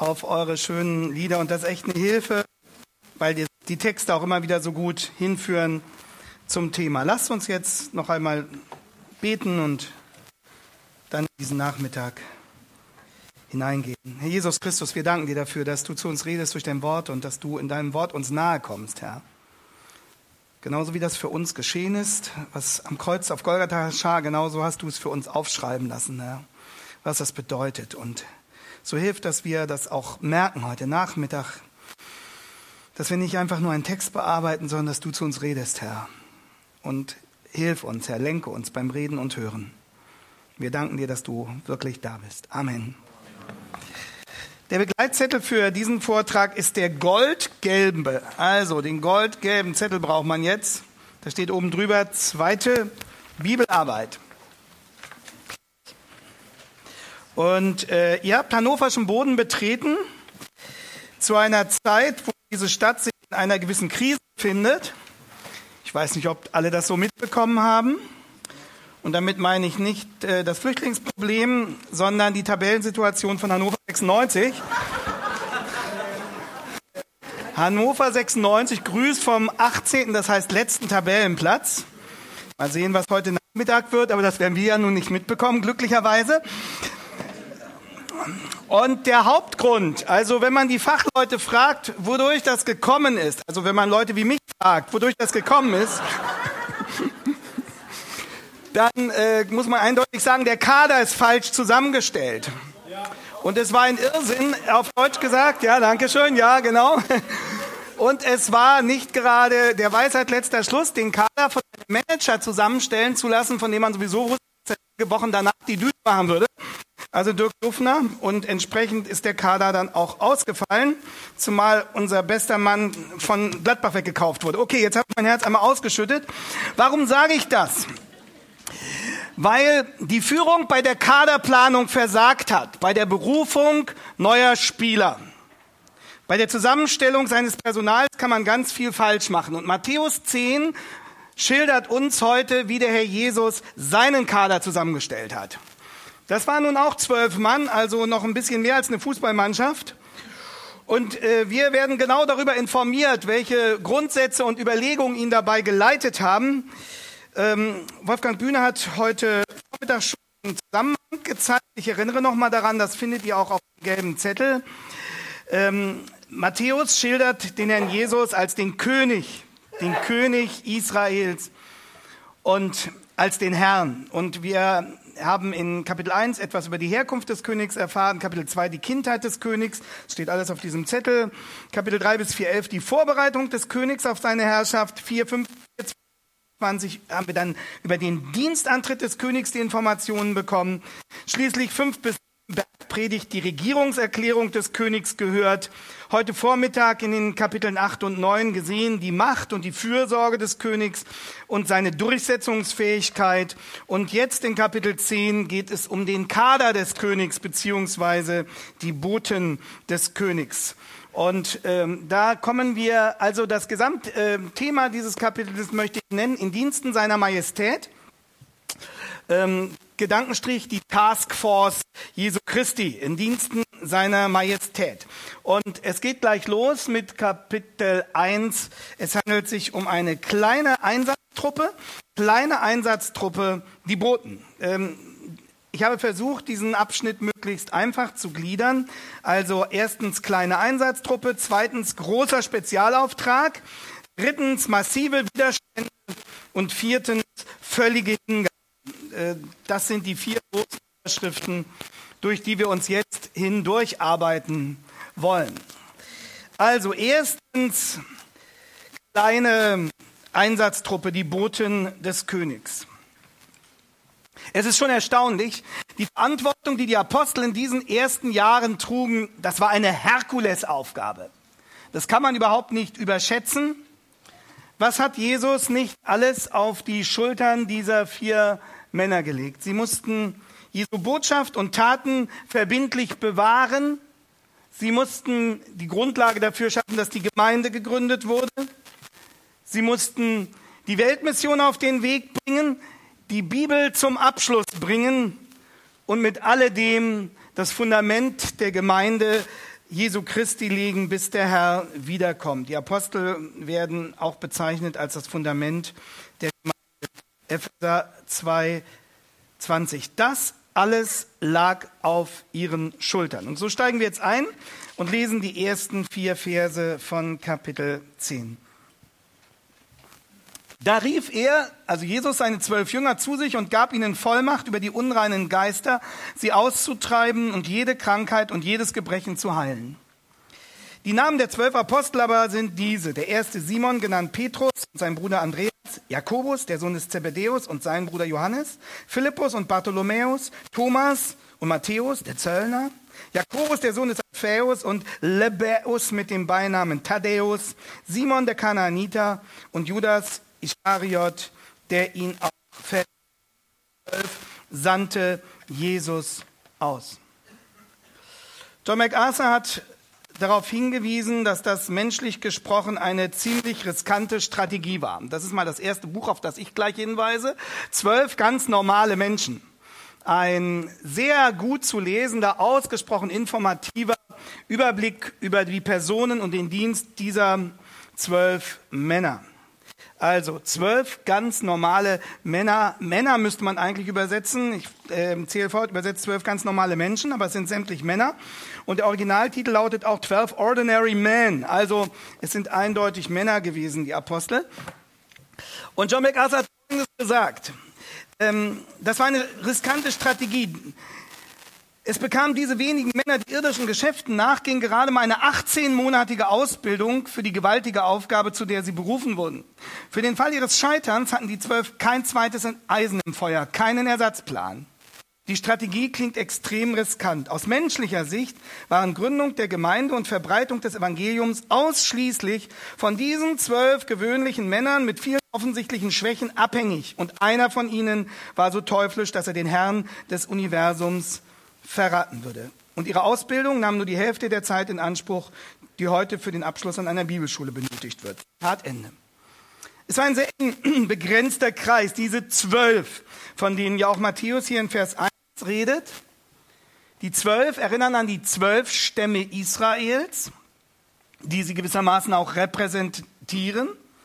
auf eure schönen Lieder und das ist echt eine Hilfe, weil die Texte auch immer wieder so gut hinführen zum Thema. Lasst uns jetzt noch einmal beten und dann in diesen Nachmittag hineingehen. Herr Jesus Christus, wir danken dir dafür, dass du zu uns redest durch dein Wort und dass du in deinem Wort uns nahe kommst, Herr. Genauso wie das für uns geschehen ist, was am Kreuz auf Golgatha geschah, genauso hast du es für uns aufschreiben lassen, Herr, was das bedeutet. Und so hilft, dass wir das auch merken heute Nachmittag, dass wir nicht einfach nur einen Text bearbeiten, sondern dass du zu uns redest, Herr. Und hilf uns, Herr, lenke uns beim Reden und Hören. Wir danken dir, dass du wirklich da bist. Amen. Der Begleitzettel für diesen Vortrag ist der goldgelbe. Also den goldgelben Zettel braucht man jetzt. Da steht oben drüber, zweite Bibelarbeit. Und ihr habt hannoverschen Boden betreten zu einer Zeit, wo diese Stadt sich in einer gewissen Krise befindet. Ich weiß nicht, ob alle das so mitbekommen haben. Und damit meine ich nicht das Flüchtlingsproblem, sondern die Tabellensituation von Hannover 96. Hannover 96 grüßt vom 18., das heißt letzten Tabellenplatz. Mal sehen, was heute Nachmittag wird, aber das werden wir ja nun nicht mitbekommen, glücklicherweise. Und der Hauptgrund, also wenn man die Fachleute fragt, wodurch das gekommen ist, also wenn man Leute wie mich fragt, wodurch das gekommen ist, dann muss man eindeutig sagen, der Kader ist falsch zusammengestellt. Und es war ein Irrsinn, auf Deutsch gesagt, ja, danke schön, ja, genau. Und es war nicht gerade der Weisheit letzter Schluss, den Kader von einem Manager zusammenstellen zu lassen, von dem man sowieso wusste, dass er einige Wochen danach die Düse machen würde. Also Dirk Dufner. Und entsprechend ist der Kader dann auch ausgefallen, zumal unser bester Mann von Gladbach weggekauft wurde. Okay, jetzt habe ich mein Herz einmal ausgeschüttet. Warum sage ich das? Weil die Führung bei der Kaderplanung versagt hat, bei der Berufung neuer Spieler. Bei der Zusammenstellung seines Personals kann man ganz viel falsch machen. Und Matthäus 10 schildert uns heute, wie der Herr Jesus seinen Kader zusammengestellt hat. Das waren nun auch 12 Mann, also noch ein bisschen mehr als eine Fußballmannschaft. Und wir werden genau darüber informiert, welche Grundsätze und Überlegungen ihn dabei geleitet haben. Wolfgang Bühne hat heute Vormittag schon einen Zusammenhang gezeigt. Ich erinnere noch mal daran, das findet ihr auch auf dem gelben Zettel. Matthäus schildert den Herrn Jesus als den König Israels und als den Herrn. Und wir haben in Kapitel 1 etwas über die Herkunft des Königs erfahren, Kapitel 2 die Kindheit des Königs, das steht alles auf diesem Zettel, Kapitel 3 bis 4,11 die Vorbereitung des Königs auf seine Herrschaft, 4, 5, 20 haben wir dann über den Dienstantritt des Königs die Informationen bekommen. Schließlich 5 bis 7 Bergpredigt die Regierungserklärung des Königs gehört. Heute Vormittag in den Kapiteln 8 und 9 gesehen die Macht und die Fürsorge des Königs und seine Durchsetzungsfähigkeit. Und jetzt in Kapitel 10 geht es um den Kader des Königs beziehungsweise die Boten des Königs. Und da kommen wir, also das Gesamtthema dieses Kapitels möchte ich nennen, in Diensten seiner Majestät. Gedankenstrich, die Taskforce Jesu Christi, in Diensten seiner Majestät. Und es geht gleich los mit Kapitel 1. Es handelt sich um eine kleine Einsatztruppe, die Boten. Ich habe versucht, diesen Abschnitt möglichst einfach zu gliedern. Also erstens kleine Einsatztruppe, zweitens großer Spezialauftrag, drittens massive Widerstände und viertens völlige Hingabe. Das sind die 4 großen Überschriften, durch die wir uns jetzt hindurcharbeiten wollen. Also erstens kleine Einsatztruppe, die Boten des Königs. Es ist schon erstaunlich, die Verantwortung, die die Apostel in diesen ersten Jahren trugen, das war eine Herkulesaufgabe. Das kann man überhaupt nicht überschätzen. Was hat Jesus nicht alles auf die Schultern dieser 4 Männer gelegt? Sie mussten Jesu Botschaft und Taten verbindlich bewahren. Sie mussten die Grundlage dafür schaffen, dass die Gemeinde gegründet wurde. Sie mussten die Weltmission auf den Weg bringen, die Bibel zum Abschluss bringen und mit alledem das Fundament der Gemeinde Jesu Christi legen, bis der Herr wiederkommt. Die Apostel werden auch bezeichnet als das Fundament der Gemeinde. Epheser 2,20. Das alles lag auf ihren Schultern. Und so steigen wir jetzt ein und lesen die ersten 4 Verse von Kapitel 10. Da rief er, also Jesus, seine 12 Jünger zu sich und gab ihnen Vollmacht, über die unreinen Geister sie auszutreiben und jede Krankheit und jedes Gebrechen zu heilen. Die Namen der 12 Apostel aber sind diese. Der erste Simon, genannt Petrus, und sein Bruder Andreas, Jakobus, der Sohn des Zebedäus, und sein Bruder Johannes, Philippus und Bartholomäus, Thomas und Matthäus, der Zöllner, Jakobus, der Sohn des Alphaeus, und Lebäus mit dem Beinamen Thaddäus, Simon der Kanaaniter und Judas Ischariot, der ihn auch sandte Jesus aus. John MacArthur hat darauf hingewiesen, dass das menschlich gesprochen eine ziemlich riskante Strategie war. Das ist mal das erste Buch, auf das ich gleich hinweise. 12 ganz normale Menschen. Ein sehr gut zu lesender, ausgesprochen informativer Überblick über die Personen und den Dienst dieser 12 Männer. Also 12 ganz normale Männer. Männer müsste man eigentlich übersetzen. Ich CLV übersetzt 12 ganz normale Menschen, aber es sind sämtlich Männer. Und der Originaltitel lautet auch 12 Ordinary Men. Also es sind eindeutig Männer gewesen, die Apostel. Und John MacArthur hat Folgendes gesagt. Das war eine riskante Strategie. Es bekamen diese wenigen Männer, die irdischen Geschäften nachgingen, gerade mal eine 18-monatige Ausbildung für die gewaltige Aufgabe, zu der sie berufen wurden. Für den Fall ihres Scheiterns hatten die 12 kein zweites Eisen im Feuer, keinen Ersatzplan. Die Strategie klingt extrem riskant. Aus menschlicher Sicht waren Gründung der Gemeinde und Verbreitung des Evangeliums ausschließlich von diesen 12 gewöhnlichen Männern mit vielen offensichtlichen Schwächen abhängig. Und einer von ihnen war so teuflisch, dass er den Herrn des Universums verraten würde. Und ihre Ausbildung nahm nur die Hälfte der Zeit in Anspruch, die heute für den Abschluss an einer Bibelschule benötigt wird. Zitat Ende. Es war ein sehr begrenzter Kreis, diese 12, von denen ja auch Matthäus hier in Vers 1 redet. Die 12 erinnern an die 12 Stämme Israels, die sie gewissermaßen auch repräsentieren.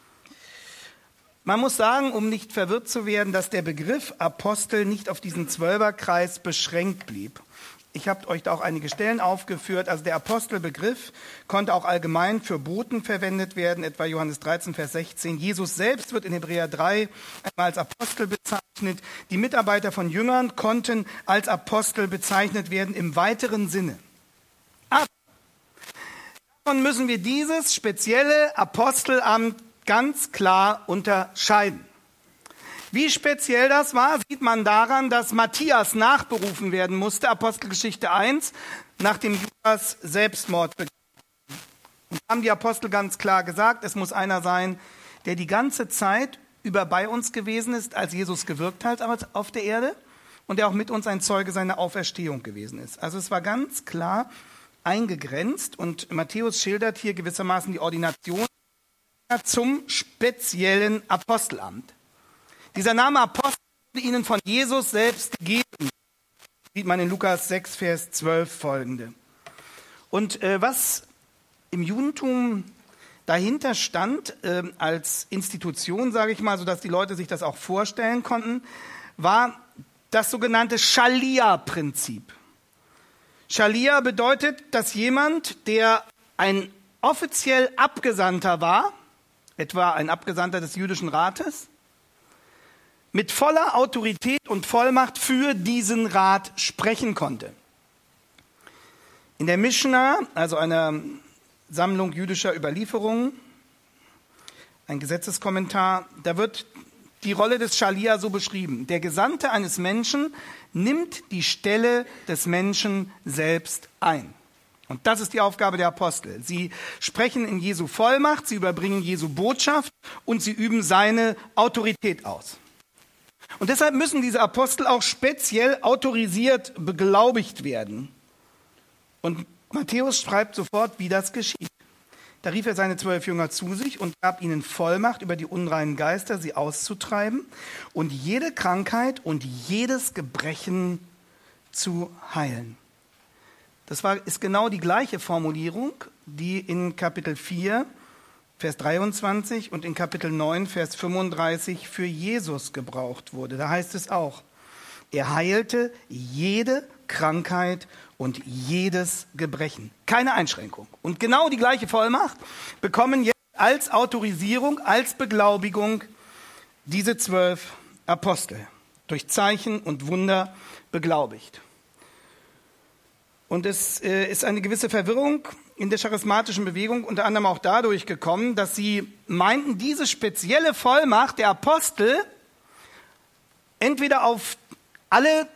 Man muss sagen, um nicht verwirrt zu werden, dass der Begriff Apostel nicht auf diesen 12er-Kreis beschränkt blieb. Ich habe euch da auch einige Stellen aufgeführt. Also der Apostelbegriff konnte auch allgemein für Boten verwendet werden, etwa Johannes 13, Vers 16. Jesus selbst wird in Hebräer 3 einmal als Apostel bezeichnet. Die Mitarbeiter von Jüngern konnten als Apostel bezeichnet werden im weiteren Sinne. Aber davon müssen wir dieses spezielle Apostelamt ganz klar unterscheiden. Wie speziell das war, sieht man daran, dass Matthias nachberufen werden musste, Apostelgeschichte 1, nach dem Judas Selbstmord begangen. Und haben die Apostel ganz klar gesagt, es muss einer sein, der die ganze Zeit über bei uns gewesen ist, als Jesus gewirkt hat auf der Erde und der auch mit uns ein Zeuge seiner Auferstehung gewesen ist. Also es war ganz klar eingegrenzt und Matthäus schildert hier gewissermaßen die Ordination zum speziellen Apostelamt. Dieser Name Apostel wurde ihnen von Jesus selbst gegeben. Sieht man in Lukas 6, Vers 12 folgende. Und was im Judentum dahinter stand, als Institution, sage ich mal, sodass die Leute sich das auch vorstellen konnten, war das sogenannte Schalia-Prinzip. Schalia bedeutet, dass jemand, der ein offiziell Abgesandter war, etwa ein Abgesandter des jüdischen Rates, mit voller Autorität und Vollmacht für diesen Rat sprechen konnte. In der Mischna, also einer Sammlung jüdischer Überlieferungen, ein Gesetzeskommentar, da wird die Rolle des Schalia so beschrieben. Der Gesandte eines Menschen nimmt die Stelle des Menschen selbst ein. Und das ist die Aufgabe der Apostel. Sie sprechen in Jesu Vollmacht, sie überbringen Jesu Botschaft und sie üben seine Autorität aus. Und deshalb müssen diese Apostel auch speziell autorisiert beglaubigt werden. Und Matthäus schreibt sofort, wie das geschieht. Da rief er seine 12 Jünger zu sich und gab ihnen Vollmacht, über die unreinen Geister sie auszutreiben und jede Krankheit und jedes Gebrechen zu heilen. ist genau die gleiche Formulierung, die in Kapitel 4, Vers 23 und in Kapitel 9, Vers 35 für Jesus gebraucht wurde. Da heißt es auch, er heilte jede Krankheit und jedes Gebrechen. Keine Einschränkung. Und genau die gleiche Vollmacht bekommen jetzt als Autorisierung, als Beglaubigung diese 12 Apostel. Durch Zeichen und Wunder beglaubigt. Und es ist eine gewisse Verwirrung in der charismatischen Bewegung unter anderem auch dadurch gekommen, dass sie meinten, diese spezielle Vollmacht der Apostel entweder auf alle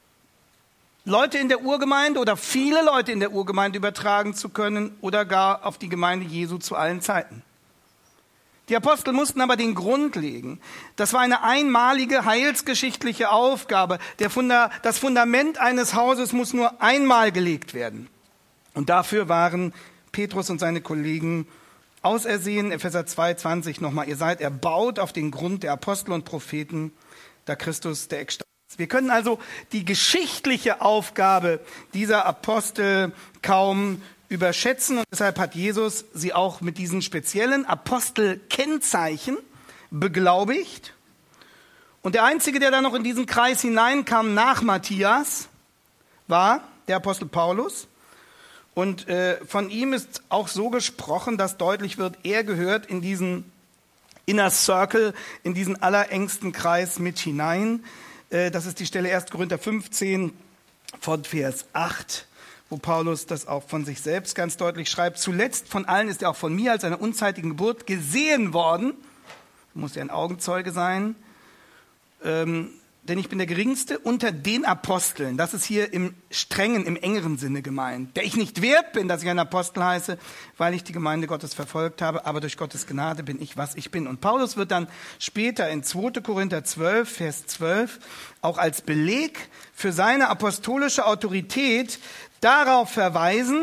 Leute in der Urgemeinde oder viele Leute in der Urgemeinde übertragen zu können oder gar auf die Gemeinde Jesu zu allen Zeiten. Die Apostel mussten aber den Grund legen. Das war eine einmalige heilsgeschichtliche Aufgabe. Das Fundament eines Hauses muss nur einmal gelegt werden. Und dafür waren Petrus und seine Kollegen ausersehen. Epheser 2,20 nochmal. Ihr seid erbaut auf den Grund der Apostel und Propheten, da Christus der Eckstein ist. Wir können also die geschichtliche Aufgabe dieser Apostel kaum überschätzen und deshalb hat Jesus sie auch mit diesen speziellen Apostelkennzeichen beglaubigt. Und der Einzige, der da noch in diesen Kreis hineinkam nach Matthias, war der Apostel Paulus. Und von ihm ist auch so gesprochen, dass deutlich wird, er gehört in diesen Inner Circle, in diesen allerengsten Kreis mit hinein. Das ist die Stelle 1. Korinther 15 von Vers 8. Wo Paulus das auch von sich selbst ganz deutlich schreibt. Zuletzt von allen ist er auch von mir als einer unzeitigen Geburt gesehen worden. Muss ja ein Augenzeuge sein. Denn ich bin der Geringste unter den Aposteln. Das ist hier im engeren Sinne gemeint. Der ich nicht wert bin, dass ich ein Apostel heiße, weil ich die Gemeinde Gottes verfolgt habe. Aber durch Gottes Gnade bin ich, was ich bin. Und Paulus wird dann später in 2. Korinther 12, Vers 12, auch als Beleg für seine apostolische Autorität darauf verweisen,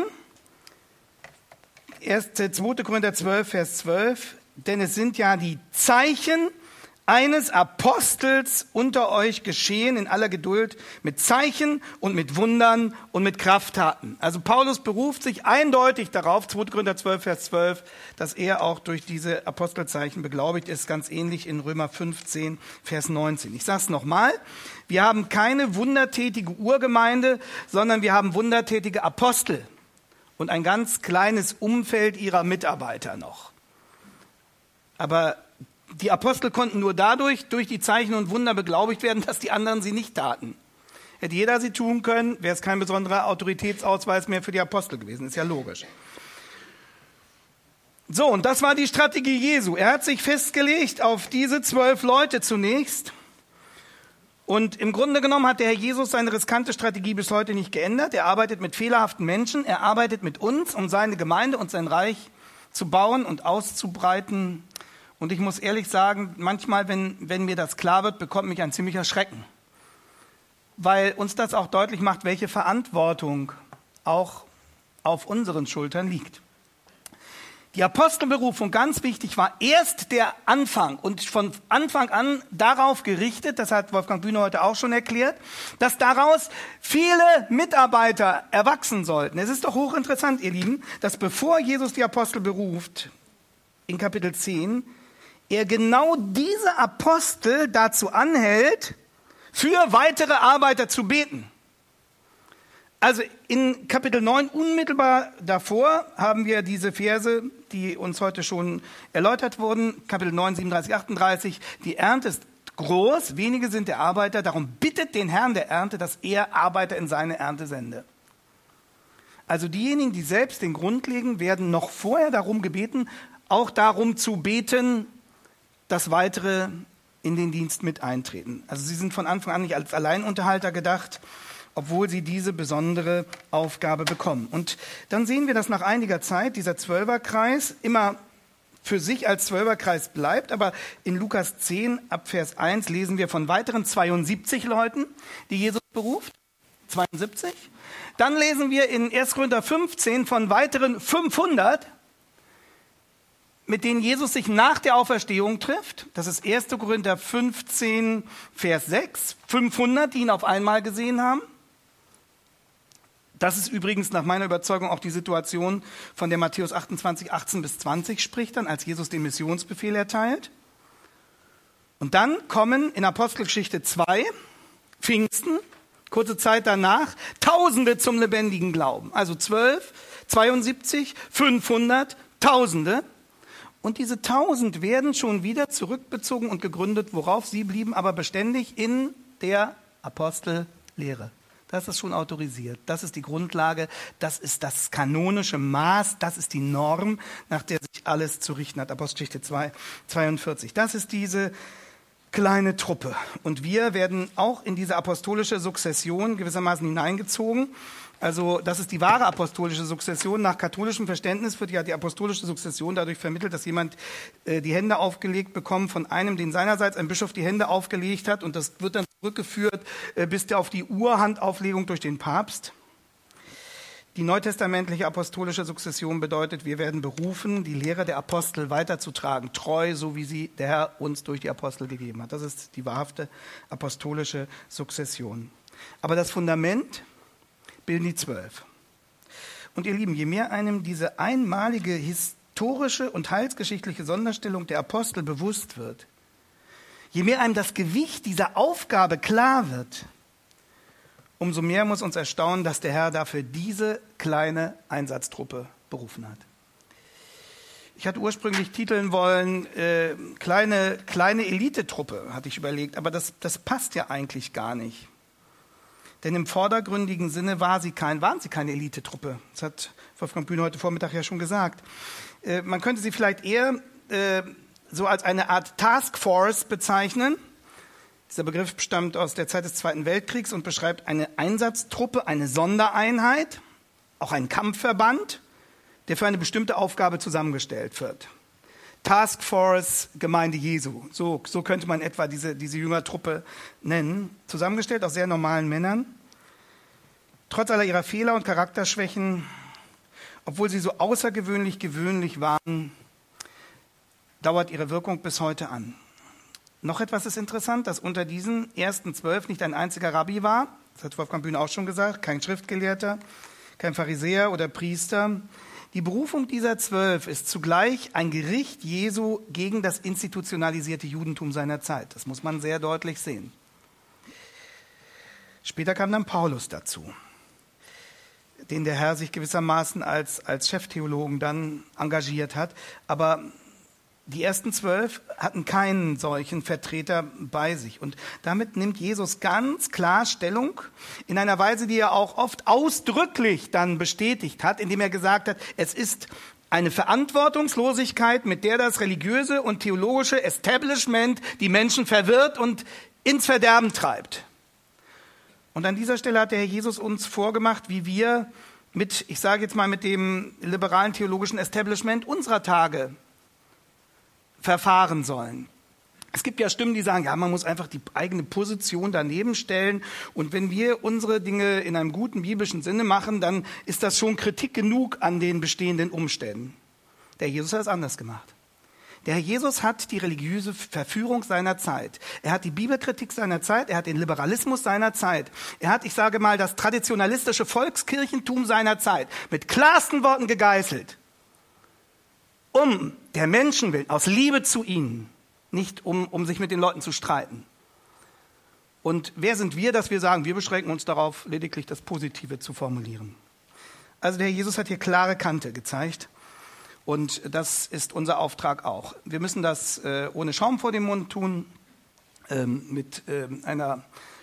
2. Korinther 12, Vers 12, denn es sind ja die Zeichen eines Apostels unter euch geschehen in aller Geduld mit Zeichen und mit Wundern und mit Krafttaten. Also Paulus beruft sich eindeutig darauf, 2. Korinther 12, Vers 12, dass er auch durch diese Apostelzeichen beglaubigt ist, ganz ähnlich in Römer 15, Vers 19. Ich sage es nochmal, wir haben keine wundertätige Urgemeinde, sondern wir haben wundertätige Apostel und ein ganz kleines Umfeld ihrer Mitarbeiter noch. Aber die Apostel konnten nur durch die Zeichen und Wunder beglaubigt werden, dass die anderen sie nicht taten. Hätte jeder sie tun können, wäre es kein besonderer Autoritätsausweis mehr für die Apostel gewesen. Ist ja logisch. So, und das war die Strategie Jesu. Er hat sich festgelegt auf diese 12 Leute zunächst. Und im Grunde genommen hat der Herr Jesus seine riskante Strategie bis heute nicht geändert. Er arbeitet mit fehlerhaften Menschen. Er arbeitet mit uns, um seine Gemeinde und sein Reich zu bauen und auszubreiten. Und ich muss ehrlich sagen, manchmal, wenn mir das klar wird, bekommt mich ein ziemlicher Schrecken. Weil uns das auch deutlich macht, welche Verantwortung auch auf unseren Schultern liegt. Die Apostelberufung, ganz wichtig, war erst der Anfang und von Anfang an darauf gerichtet, das hat Wolfgang Bühne heute auch schon erklärt, dass daraus viele Mitarbeiter erwachsen sollten. Es ist doch hochinteressant, ihr Lieben, dass bevor Jesus die Apostel beruft, in Kapitel 10, er genau diese Apostel dazu anhält, für weitere Arbeiter zu beten. Also in Kapitel 9 unmittelbar davor haben wir diese Verse, die uns heute schon erläutert wurden. Kapitel 9, 37, 38. Die Ernte ist groß, wenige sind der Arbeiter. Darum bittet den Herrn der Ernte, dass er Arbeiter in seine Ernte sende. Also diejenigen, die selbst den Grund legen, werden noch vorher darum gebeten, auch darum zu beten, dass weitere in den Dienst mit eintreten. Also sie sind von Anfang an nicht als Alleinunterhalter gedacht, obwohl sie diese besondere Aufgabe bekommen. Und dann sehen wir, dass nach einiger Zeit dieser Zwölferkreis immer für sich als Zwölferkreis bleibt, aber in Lukas 10 ab Vers 1 lesen wir von weiteren 72 Leuten, die Jesus beruft. 72. Dann lesen wir in 1. Korinther 15 von weiteren 500, mit denen Jesus sich nach der Auferstehung trifft. Das ist 1. Korinther 15, Vers 6. 500, die ihn auf einmal gesehen haben. Das ist übrigens nach meiner Überzeugung auch die Situation, von der Matthäus 28, 18 bis 20 spricht, dann als Jesus den Missionsbefehl erteilt. Und dann kommen in Apostelgeschichte 2, Pfingsten, kurze Zeit danach, Tausende zum lebendigen Glauben. Also 12, 72, 500, Tausende. Und diese 1000 werden schon wieder zurückbezogen und gegründet, worauf sie blieben, aber beständig in der Apostellehre. Das ist schon autorisiert. Das ist die Grundlage. Das ist das kanonische Maß. Das ist die Norm, nach der sich alles zu richten hat. Apostelgeschichte 2, 42. Das ist diese kleine Truppe. Und wir werden auch in diese apostolische Sukzession gewissermaßen hineingezogen. Also das ist die wahre apostolische Sukzession. Nach katholischem Verständnis wird ja die apostolische Sukzession dadurch vermittelt, dass jemand die Hände aufgelegt bekommt von einem, den seinerseits ein Bischof die Hände aufgelegt hat. Und das wird dann zurückgeführt bis auf die Urhandauflegung durch den Papst. Die neutestamentliche apostolische Sukzession bedeutet, wir werden berufen, die Lehre der Apostel weiterzutragen, treu, so wie sie der Herr uns durch die Apostel gegeben hat. Das ist die wahrhafte apostolische Sukzession. Aber das Fundament bilden die 12. Und ihr Lieben, je mehr einem diese einmalige historische und heilsgeschichtliche Sonderstellung der Apostel bewusst wird, je mehr einem das Gewicht dieser Aufgabe klar wird, umso mehr muss uns erstaunen, dass der Herr dafür diese kleine Einsatztruppe berufen hat. Ich hatte ursprünglich titeln wollen, kleine Elitetruppe, hatte ich überlegt, aber das passt ja eigentlich gar nicht. Denn im vordergründigen Sinne waren sie keine Elitetruppe. Das hat Wolfgang Bühne heute Vormittag ja schon gesagt. Man könnte sie vielleicht eher so als eine Art Taskforce bezeichnen. Dieser Begriff stammt aus der Zeit des Zweiten Weltkriegs und beschreibt eine Einsatztruppe, eine Sondereinheit, auch einen Kampfverband, der für eine bestimmte Aufgabe zusammengestellt wird. Taskforce Gemeinde Jesu, so könnte man etwa diese Jüngertruppe nennen, zusammengestellt aus sehr normalen Männern. Trotz aller ihrer Fehler und Charakterschwächen, obwohl sie so außergewöhnlich gewöhnlich waren, dauert ihre Wirkung bis heute an. Noch etwas ist interessant, dass unter diesen ersten 12 nicht ein einziger Rabbi war, das hat Wolfgang Bühne auch schon gesagt, kein Schriftgelehrter, kein Pharisäer oder Priester. Die Berufung dieser 12 ist zugleich ein Gericht Jesu gegen das institutionalisierte Judentum seiner Zeit. Das muss man sehr deutlich sehen. Später kam dann Paulus dazu, den der Herr sich gewissermaßen als Cheftheologen dann engagiert hat. Aber die ersten 12 hatten keinen solchen Vertreter bei sich. Und damit nimmt Jesus ganz klar Stellung in einer Weise, die er auch oft ausdrücklich dann bestätigt hat, indem er gesagt hat, es ist eine Verantwortungslosigkeit, mit der das religiöse und theologische Establishment die Menschen verwirrt und ins Verderben treibt. Und an dieser Stelle hat der Herr Jesus uns vorgemacht, wie wir mit dem liberalen theologischen Establishment unserer Tage verfahren sollen. Es gibt ja Stimmen, die sagen, ja, man muss einfach die eigene Position daneben stellen und wenn wir unsere Dinge in einem guten biblischen Sinne machen, dann ist das schon Kritik genug an den bestehenden Umständen. Der Jesus hat es anders gemacht. Der Herr Jesus hat die religiöse Verführung seiner Zeit. Er hat die Bibelkritik seiner Zeit, er hat den Liberalismus seiner Zeit. Er hat, das traditionalistische Volkskirchentum seiner Zeit mit klarsten Worten gegeißelt. Um der Menschen willen, aus Liebe zu ihnen, nicht um sich mit den Leuten zu streiten. Und wer sind wir, dass wir sagen, wir beschränken uns darauf, lediglich das Positive zu formulieren. Also der Herr Jesus hat hier klare Kante gezeigt und das ist unser Auftrag auch. Wir müssen das ohne Schaum vor dem Mund tun, mit einer,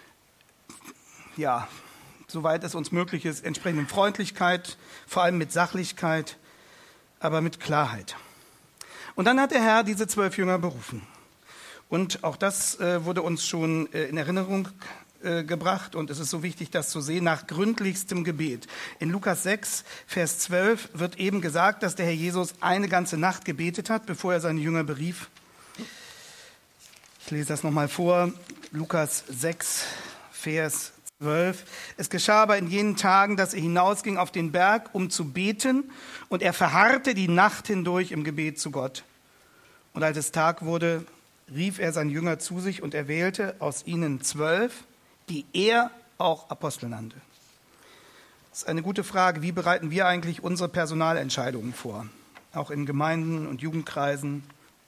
soweit es uns möglich ist, entsprechenden Freundlichkeit, vor allem mit Sachlichkeit, aber mit Klarheit. Und dann hat der Herr diese 12 Jünger berufen. Und auch das wurde uns schon in Erinnerung gebracht. Und es ist so wichtig, das zu sehen, nach gründlichstem Gebet. In Lukas 6, Vers 12 wird eben gesagt, dass der Herr Jesus eine ganze Nacht gebetet hat, bevor er seine Jünger berief. Ich lese das nochmal vor. Lukas 6, Vers 12. Es geschah aber in jenen Tagen, dass er hinausging auf den Berg, um zu beten, und er verharrte die Nacht hindurch im Gebet zu Gott. Und als es Tag wurde, rief er seine Jünger zu sich und er wählte aus ihnen 12, die er auch Apostel nannte. Das ist eine gute Frage. Wie bereiten wir eigentlich unsere Personalentscheidungen vor? Auch in Gemeinden und Jugendkreisen.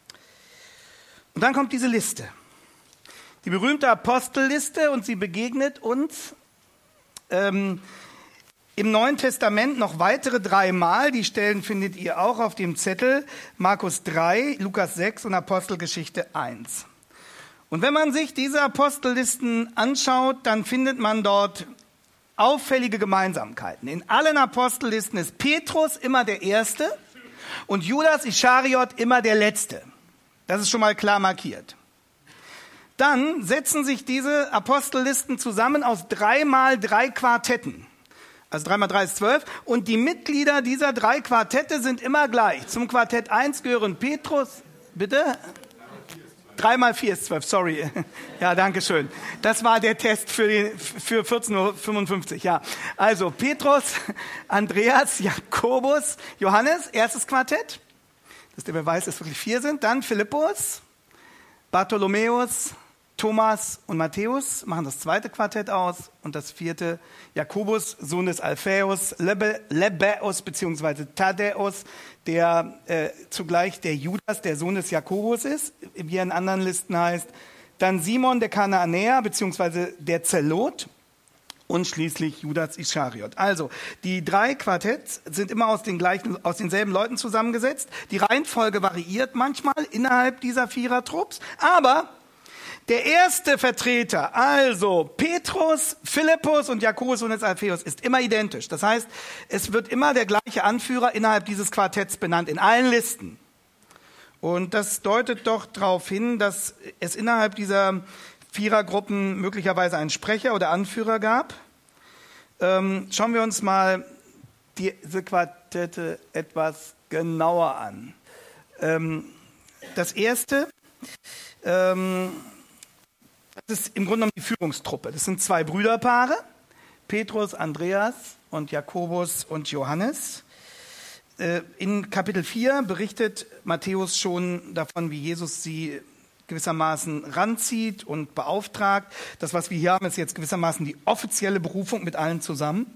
Und dann kommt diese Liste. Die berühmte Apostelliste, und sie begegnet uns im Neuen Testament noch weitere 3 Mal. Die Stellen findet ihr auch auf dem Zettel. Markus 3, Lukas 6 und Apostelgeschichte 1. Und wenn man sich diese Apostellisten anschaut, dann findet man dort auffällige Gemeinsamkeiten. In allen Apostellisten ist Petrus immer der Erste und Judas Ischariot immer der Letzte. Das ist schon mal klar markiert. Dann setzen sich diese Apostellisten zusammen aus 3 mal 3 Quartetten. Also 3 mal 3 ist 12. Und die Mitglieder dieser 3 Quartette sind immer gleich. Zum Quartett 1 gehören Petrus, bitte? 3 mal 4 ist 12, sorry. Ja, danke schön. Das war der Test für 14:55 Uhr. Ja. Also Petrus, Andreas, Jakobus, Johannes, erstes Quartett. Das ist der Beweis, dass es wirklich 4 sind. Dann Philippus, Bartholomäus, Thomas und Matthäus machen das 2. Quartett aus. Und das 4. Jakobus, Sohn des Alphaeus, Lebbaeus bzw. Thaddäus, der zugleich der Judas, der Sohn des Jakobus ist, wie er in anderen Listen heißt. Dann Simon der Kanaanäer bzw. der Zelot und schließlich Judas Ischariot. Also die 3 Quartetts sind immer aus denselben Leuten zusammengesetzt. Die Reihenfolge variiert manchmal innerhalb dieser 4er-Trupps, aber der erste Vertreter, also Petrus, Philippus und Jakobus und des Alphaeus, ist immer identisch. Das heißt, es wird immer der gleiche Anführer innerhalb dieses Quartetts benannt, in allen Listen. Und das deutet doch darauf hin, dass es innerhalb dieser 4er-Gruppen möglicherweise einen Sprecher oder Anführer gab. Schauen wir uns mal diese Quartette etwas genauer an. Das erste, das ist im Grunde genommen die Führungstruppe. Das sind 2 Brüderpaare, Petrus, Andreas und Jakobus und Johannes. In Kapitel 4 berichtet Matthäus schon davon, wie Jesus sie gewissermaßen ranzieht und beauftragt. Das, was wir hier haben, ist jetzt gewissermaßen die offizielle Berufung mit allen zusammen.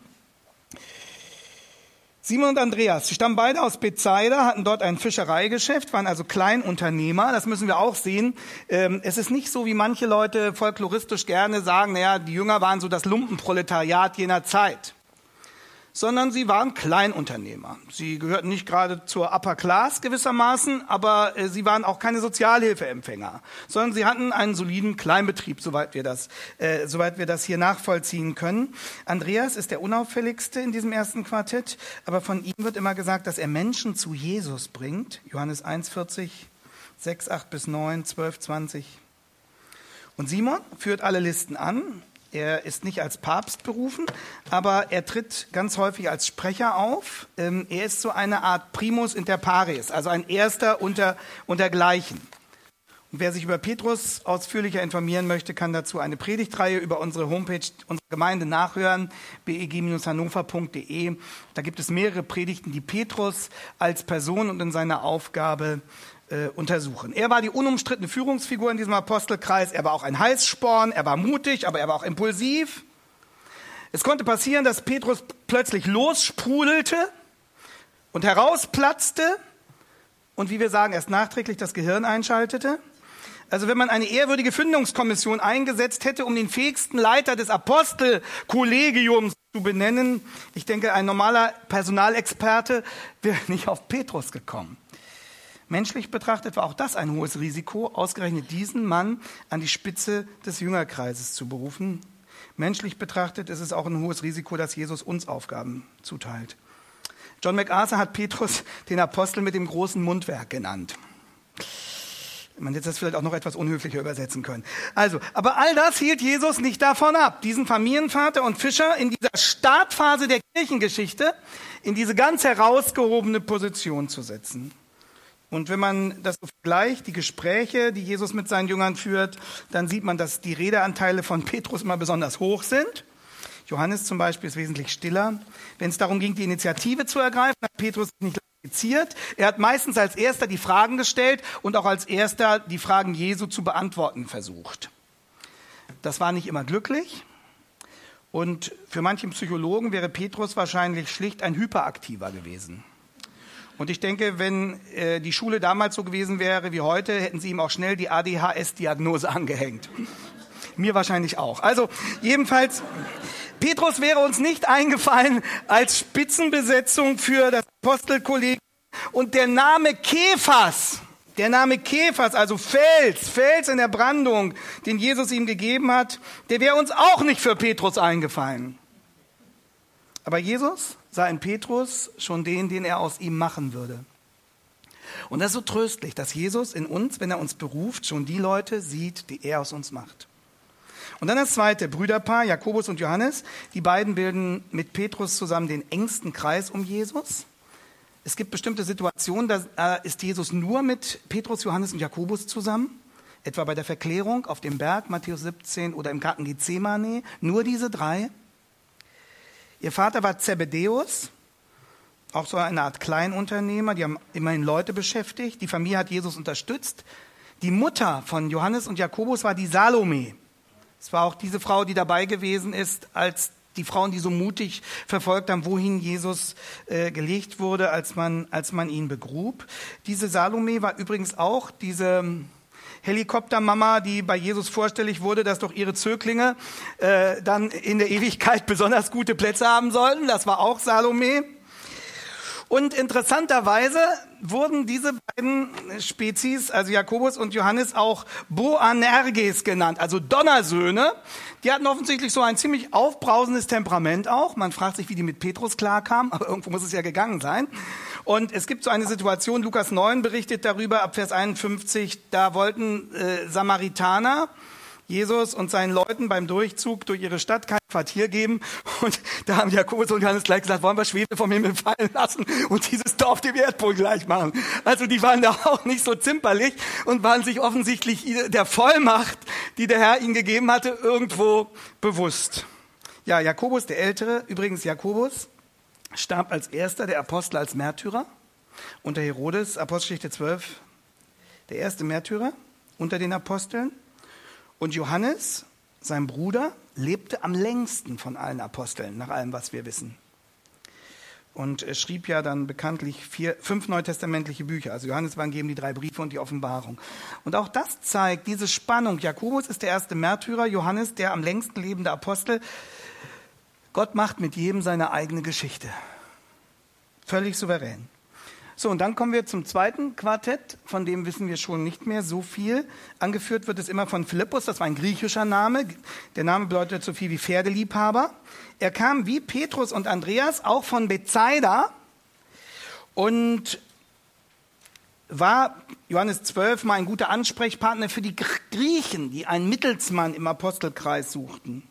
Simon und Andreas, sie stammen beide aus Bethsaida, hatten dort ein Fischereigeschäft, waren also Kleinunternehmer. Das müssen wir auch sehen. Es ist nicht so, wie manche Leute folkloristisch gerne sagen, naja, die Jünger waren so das Lumpenproletariat jener Zeit. Sondern sie waren Kleinunternehmer. Sie gehörten nicht gerade zur Upper Class gewissermaßen, aber sie waren auch keine Sozialhilfeempfänger, sondern sie hatten einen soliden Kleinbetrieb, soweit wir das hier nachvollziehen können. Andreas ist der unauffälligste in diesem ersten Quartett, aber von ihm wird immer gesagt, dass er Menschen zu Jesus bringt. Johannes 1,40, 6, 8 bis 9, 12, 20. Und Simon führt alle Listen an. Er ist nicht als Papst berufen, aber er tritt ganz häufig als Sprecher auf. Er ist so eine Art Primus inter pares, also ein Erster untergleichen. Und wer sich über Petrus ausführlicher informieren möchte, kann dazu eine Predigtreihe über unsere Homepage, unsere Gemeinde nachhören, beg-hannover.de. Da gibt es mehrere Predigten, die Petrus als Person und in seiner Aufgabe untersuchen. Er war die unumstrittene Führungsfigur in diesem Apostelkreis. Er war auch ein Heißsporn, er war mutig, aber er war auch impulsiv. Es konnte passieren, dass Petrus plötzlich lossprudelte und herausplatzte und, wie wir sagen, erst nachträglich das Gehirn einschaltete. Also wenn man eine ehrwürdige Findungskommission eingesetzt hätte, um den fähigsten Leiter des Apostelkollegiums zu benennen, ich denke, ein normaler Personalexperte wäre nicht auf Petrus gekommen. Menschlich betrachtet war auch das ein hohes Risiko, ausgerechnet diesen Mann an die Spitze des Jüngerkreises zu berufen. Menschlich betrachtet ist es auch ein hohes Risiko, dass Jesus uns Aufgaben zuteilt. John MacArthur hat Petrus den Apostel mit dem großen Mundwerk genannt. Man hätte das vielleicht auch noch etwas unhöflicher übersetzen können. Also, aber all das hielt Jesus nicht davon ab, diesen Familienvater und Fischer in dieser Startphase der Kirchengeschichte in diese ganz herausgehobene Position zu setzen. Und wenn man das so vergleicht, die Gespräche, die Jesus mit seinen Jüngern führt, dann sieht man, dass die Redeanteile von Petrus immer besonders hoch sind. Johannes zum Beispiel ist wesentlich stiller. Wenn es darum ging, die Initiative zu ergreifen, hat Petrus nicht lange. Er hat meistens als Erster die Fragen gestellt und auch als Erster die Fragen Jesu zu beantworten versucht. Das war nicht immer glücklich. Und für manchen Psychologen wäre Petrus wahrscheinlich schlicht ein Hyperaktiver gewesen. Und ich denke, wenn die Schule damals so gewesen wäre wie heute, hätten sie ihm auch schnell die ADHS-Diagnose angehängt. Mir wahrscheinlich auch. Also jedenfalls, Petrus wäre uns nicht eingefallen als Spitzenbesetzung für das Apostelkollegium. Und der Name Kephas, also Fels in der Brandung, den Jesus ihm gegeben hat, der wäre uns auch nicht für Petrus eingefallen. Aber Jesus sah in Petrus schon den er aus ihm machen würde. Und das ist so tröstlich, dass Jesus in uns, wenn er uns beruft, schon die Leute sieht, die er aus uns macht. Und dann das zweite Brüderpaar, Jakobus und Johannes. Die beiden bilden mit Petrus zusammen den engsten Kreis um Jesus. Es gibt bestimmte Situationen, da ist Jesus nur mit Petrus, Johannes und Jakobus zusammen. Etwa bei der Verklärung auf dem Berg, Matthäus 17, oder im Garten Gethsemane. Nur diese drei. Ihr Vater war Zebedäus, auch so eine Art Kleinunternehmer. Die haben immerhin Leute beschäftigt. Die Familie hat Jesus unterstützt. Die Mutter von Johannes und Jakobus war die Salome. Es war auch diese Frau, die dabei gewesen ist, als die Frauen, die so mutig verfolgt haben, wohin Jesus gelegt wurde, als man ihn begrub. Diese Salome war übrigens auch diese Helikoptermama, die bei Jesus vorstellig wurde, dass doch ihre Zöglinge dann in der Ewigkeit besonders gute Plätze haben sollten. Das war auch Salome. Und interessanterweise wurden diese beiden Spezies, also Jakobus und Johannes, auch Boanerges genannt, also Donnersöhne. Die hatten offensichtlich so ein ziemlich aufbrausendes Temperament auch. Man fragt sich, wie die mit Petrus klarkamen, aber irgendwo muss es ja gegangen sein. Und es gibt so eine Situation, Lukas 9 berichtet darüber, ab Vers 51, da wollten Samaritaner Jesus und seinen Leuten beim Durchzug durch ihre Stadt kein Quartier geben. Und da haben Jakobus und Johannes gleich gesagt, wollen wir Schwefel vom Himmel fallen lassen und dieses Dorf dem Erdboden gleich machen. Also die waren da auch nicht so zimperlich und waren sich offensichtlich der Vollmacht, die der Herr ihnen gegeben hatte, irgendwo bewusst. Ja, Jakobus, der Ältere, übrigens Jakobus, starb als erster der Apostel als Märtyrer unter Herodes, Apostelgeschichte 12, der erste Märtyrer unter den Aposteln. Und Johannes, sein Bruder, lebte am längsten von allen Aposteln, nach allem, was wir wissen. Und er schrieb ja dann bekanntlich 5 neutestamentliche Bücher. Also Johannes Evangelium, die 3 Briefe und die Offenbarung. Und auch das zeigt diese Spannung. Jakobus ist der erste Märtyrer, Johannes der am längsten lebende Apostel. Gott macht mit jedem seine eigene Geschichte. Völlig souverän. So, und dann kommen wir zum zweiten Quartett, von dem wissen wir schon nicht mehr so viel. Angeführt wird es immer von Philippus, das war ein griechischer Name. Der Name bedeutet so viel wie Pferdeliebhaber. Er kam wie Petrus und Andreas auch von Bethsaida und war, Johannes 12, mal ein guter Ansprechpartner für die Griechen, die einen Mittelsmann im Apostelkreis suchten.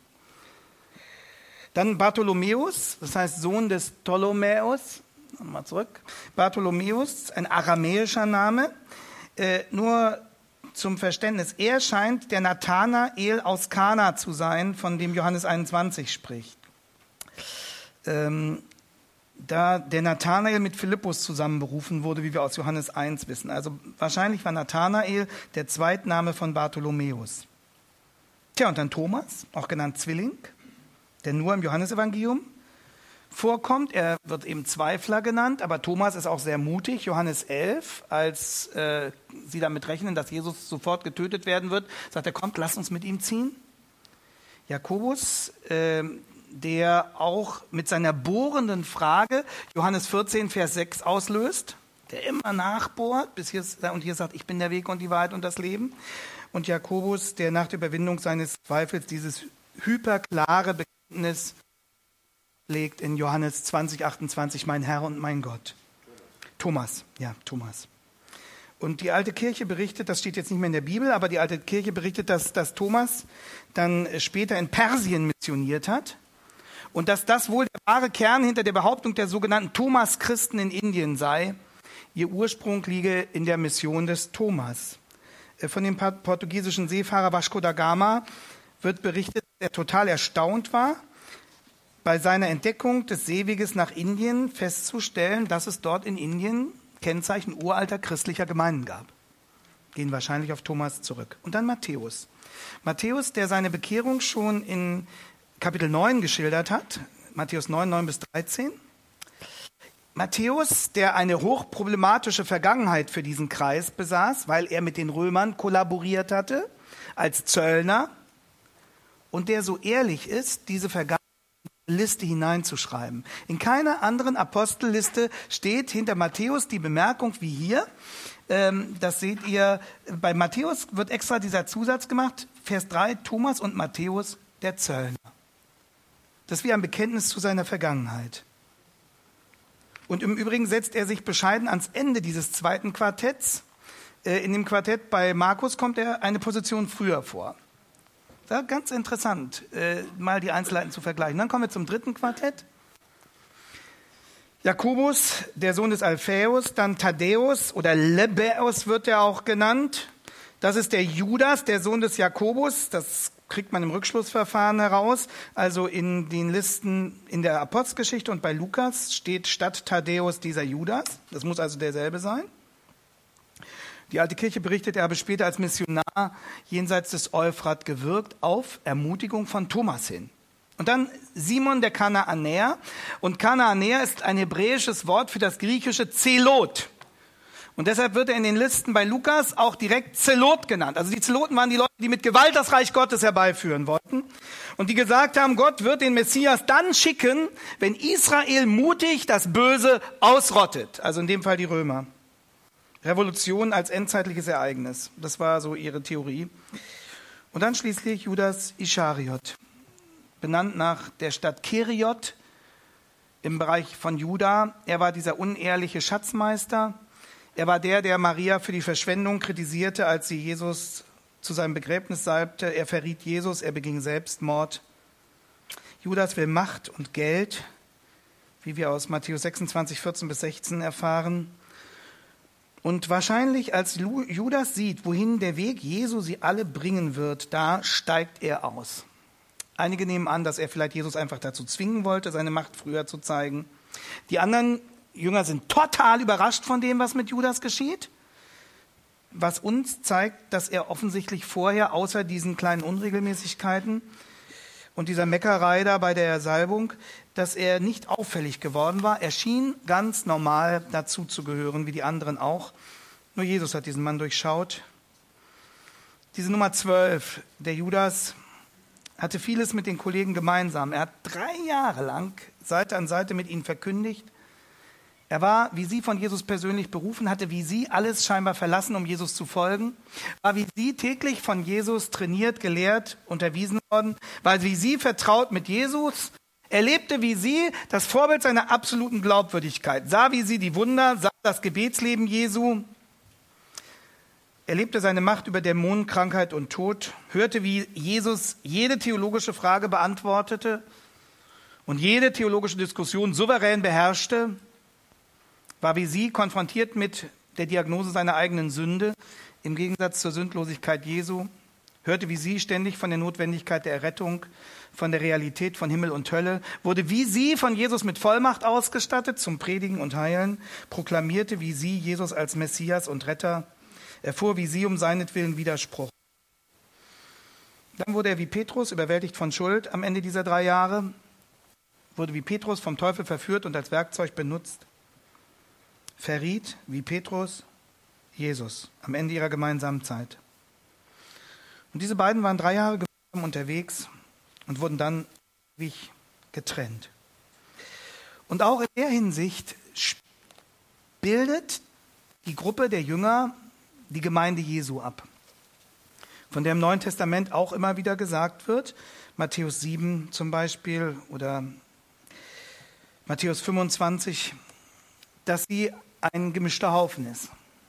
Dann Bartholomäus, das heißt Sohn des Ptolemäus. Nochmal zurück. Bartholomäus, ein aramäischer Name. Nur zum Verständnis, er scheint der Nathanael aus Kana zu sein, von dem Johannes 21 spricht. Da der Nathanael mit Philippus zusammen berufen wurde, wie wir aus Johannes 1 wissen. Also wahrscheinlich war Nathanael der Zweitname von Bartholomäus. Tja, und dann Thomas, auch genannt Zwilling, der nur im Johannesevangelium vorkommt. Er wird eben Zweifler genannt, aber Thomas ist auch sehr mutig. Johannes 11, als sie damit rechnen, dass Jesus sofort getötet werden wird, sagt er, kommt, lasst uns mit ihm ziehen. Jakobus, der auch mit seiner bohrenden Frage Johannes 14, Vers 6 auslöst, der immer nachbohrt, bis hier sagt, ich bin der Weg und die Wahrheit und das Leben. Und Jakobus, der nach der Überwindung seines Zweifels dieses hyperklare Bekenntnis legt in Johannes 20, 28, mein Herr und mein Gott. Thomas. Und die alte Kirche berichtet, das steht jetzt nicht mehr in der Bibel, aber die alte Kirche berichtet, dass Thomas dann später in Persien missioniert hat und dass das wohl der wahre Kern hinter der Behauptung der sogenannten Thomas-Christen in Indien sei. Ihr Ursprung liege in der Mission des Thomas. Von dem portugiesischen Seefahrer Vasco da Gama wird berichtet, dass er total erstaunt war, bei seiner Entdeckung des Seeweges nach Indien festzustellen, dass es dort in Indien Kennzeichen uralter christlicher Gemeinden gab. Gehen wahrscheinlich auf Thomas zurück. Und dann Matthäus. Matthäus, der seine Bekehrung schon in Kapitel 9 geschildert hat, Matthäus 9, 9 bis 13. Matthäus, der eine hochproblematische Vergangenheit für diesen Kreis besaß, weil er mit den Römern kollaboriert hatte, als Zöllner, und der so ehrlich ist, diese Vergangenheit in die Liste hineinzuschreiben. In keiner anderen Apostelliste steht hinter Matthäus die Bemerkung wie hier. Das seht ihr, bei Matthäus wird extra dieser Zusatz gemacht, Vers 3, Thomas und Matthäus, der Zöllner. Das ist wie ein Bekenntnis zu seiner Vergangenheit. Und im Übrigen setzt er sich bescheiden ans Ende dieses zweiten Quartetts. In dem Quartett bei Markus kommt er eine Position früher vor. Ja, ganz interessant, mal die Einzelheiten zu vergleichen. Dann kommen wir zum dritten Quartett. Jakobus, der Sohn des Alphaeus, dann Thaddäus oder Lebäus wird er auch genannt. Das ist der Judas, der Sohn des Jakobus. Das kriegt man im Rückschlussverfahren heraus. Also in den Listen in der Apostelgeschichte und bei Lukas steht statt Thaddäus dieser Judas. Das muss also derselbe sein. Die alte Kirche berichtet, er habe später als Missionar jenseits des Euphrat gewirkt, auf Ermutigung von Thomas hin. Und dann Simon der Kanaanäer. Und Kanaanäer ist ein hebräisches Wort für das griechische Zelot. Und deshalb wird er in den Listen bei Lukas auch direkt Zelot genannt. Also die Zeloten waren die Leute, die mit Gewalt das Reich Gottes herbeiführen wollten. Und die gesagt haben, Gott wird den Messias dann schicken, wenn Israel mutig das Böse ausrottet. Also in dem Fall die Römer. Revolution als endzeitliches Ereignis. Das war so ihre Theorie. Und dann schließlich Judas Ischariot, benannt nach der Stadt Keriot im Bereich von Juda. Er war dieser unehrliche Schatzmeister. Er war der Maria für die Verschwendung kritisierte, als sie Jesus zu seinem Begräbnis salbte. Er verriet Jesus, er beging Selbstmord. Judas will Macht und Geld, wie wir aus Matthäus 26, 14 bis 16 erfahren. Und wahrscheinlich, als Judas sieht, wohin der Weg Jesu sie alle bringen wird, da steigt er aus. Einige nehmen an, dass er vielleicht Jesus einfach dazu zwingen wollte, seine Macht früher zu zeigen. Die anderen Jünger sind total überrascht von dem, was mit Judas geschieht, was uns zeigt, dass er offensichtlich vorher, außer diesen kleinen Unregelmäßigkeiten und dieser Meckerei da bei der Salbung, dass er nicht auffällig geworden war. Er schien ganz normal dazu zu gehören, wie die anderen auch. Nur Jesus hat diesen Mann durchschaut. Diese Nummer 12, der Judas, hatte vieles mit den Kollegen gemeinsam. Er hat 3 Jahre lang Seite an Seite mit ihnen verkündigt. Er war, wie sie, von Jesus persönlich berufen, hatte wie sie alles scheinbar verlassen, um Jesus zu folgen, war wie sie täglich von Jesus trainiert, gelehrt, unterwiesen worden, war wie sie vertraut mit Jesus, erlebte wie sie das Vorbild seiner absoluten Glaubwürdigkeit, sah wie sie die Wunder, sah das Gebetsleben Jesu, erlebte seine Macht über Dämonen, Krankheit und Tod, hörte, wie Jesus jede theologische Frage beantwortete und jede theologische Diskussion souverän beherrschte, war wie sie konfrontiert mit der Diagnose seiner eigenen Sünde im Gegensatz zur Sündlosigkeit Jesu, hörte wie sie ständig von der Notwendigkeit der Errettung, von der Realität von Himmel und Hölle, wurde wie sie von Jesus mit Vollmacht ausgestattet zum Predigen und Heilen, proklamierte wie sie Jesus als Messias und Retter, erfuhr wie sie um seinetwillen Widerspruch. Dann wurde er wie Petrus überwältigt von Schuld am Ende dieser 3 Jahre, wurde wie Petrus vom Teufel verführt und als Werkzeug benutzt, verriet wie Petrus Jesus am Ende ihrer gemeinsamen Zeit. Und diese beiden waren 3 Jahre gemeinsam unterwegs und wurden dann ewig getrennt. Und auch in der Hinsicht bildet die Gruppe der Jünger die Gemeinde Jesu ab, von der im Neuen Testament auch immer wieder gesagt wird, Matthäus 7 zum Beispiel oder Matthäus 25, dass sie ein gemischter Haufen ist.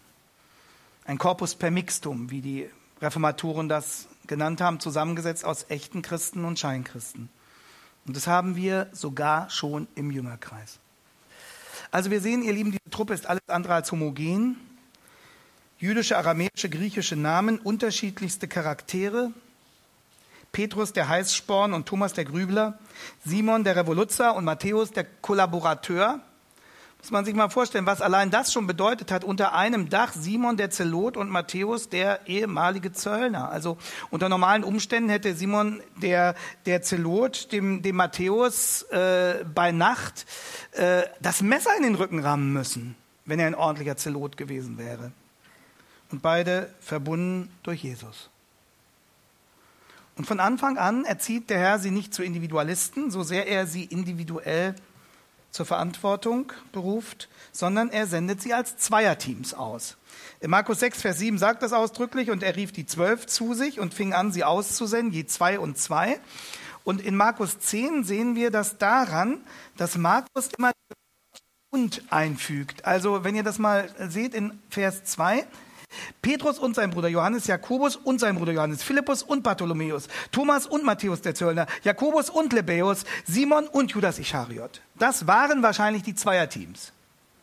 Ein Corpus per mixtum, wie die Reformatoren das genannt haben, zusammengesetzt aus echten Christen und Scheinkristen. Und das haben wir sogar schon im Jüngerkreis. Also wir sehen, ihr Lieben, diese Truppe ist alles andere als homogen. Jüdische, aramäische, griechische Namen, unterschiedlichste Charaktere. Petrus der Heißsporn und Thomas der Grübler, Simon der Revoluzer und Matthäus der Kollaborateur. Muss man sich mal vorstellen, was allein das schon bedeutet hat. Unter einem Dach Simon der Zelot und Matthäus der ehemalige Zöllner. Also unter normalen Umständen hätte Simon der Zelot dem Matthäus bei Nacht das Messer in den Rücken rammen müssen, wenn er ein ordentlicher Zelot gewesen wäre. Und beide verbunden durch Jesus. Und von Anfang an erzieht der Herr sie nicht zu Individualisten, so sehr er sie individuell zur Verantwortung beruft, sondern er sendet sie als Zweierteams aus. In Markus 6, Vers 7 sagt das ausdrücklich, und er rief die 12 zu sich und fing an, sie auszusenden, je 2 und 2. Und in Markus 10 sehen wir das daran, dass Markus immer und einfügt. Also wenn ihr das mal seht in Vers 2, Petrus und sein Bruder Johannes, Jakobus und sein Bruder Johannes, Philippus und Bartholomäus, Thomas und Matthäus der Zöllner, Jakobus und Lebäus, Simon und Judas Ischariot. Das waren wahrscheinlich die Zweierteams.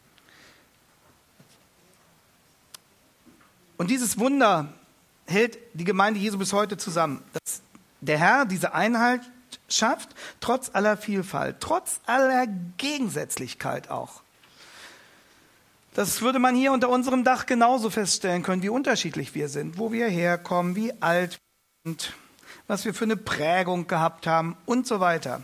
Und dieses Wunder hält die Gemeinde Jesu bis heute zusammen, dass der Herr diese Einheit schafft, trotz aller Vielfalt, trotz aller Gegensätzlichkeit auch. Das würde man hier unter unserem Dach genauso feststellen können, wie unterschiedlich wir sind, wo wir herkommen, wie alt wir sind, was wir für eine Prägung gehabt haben und so weiter.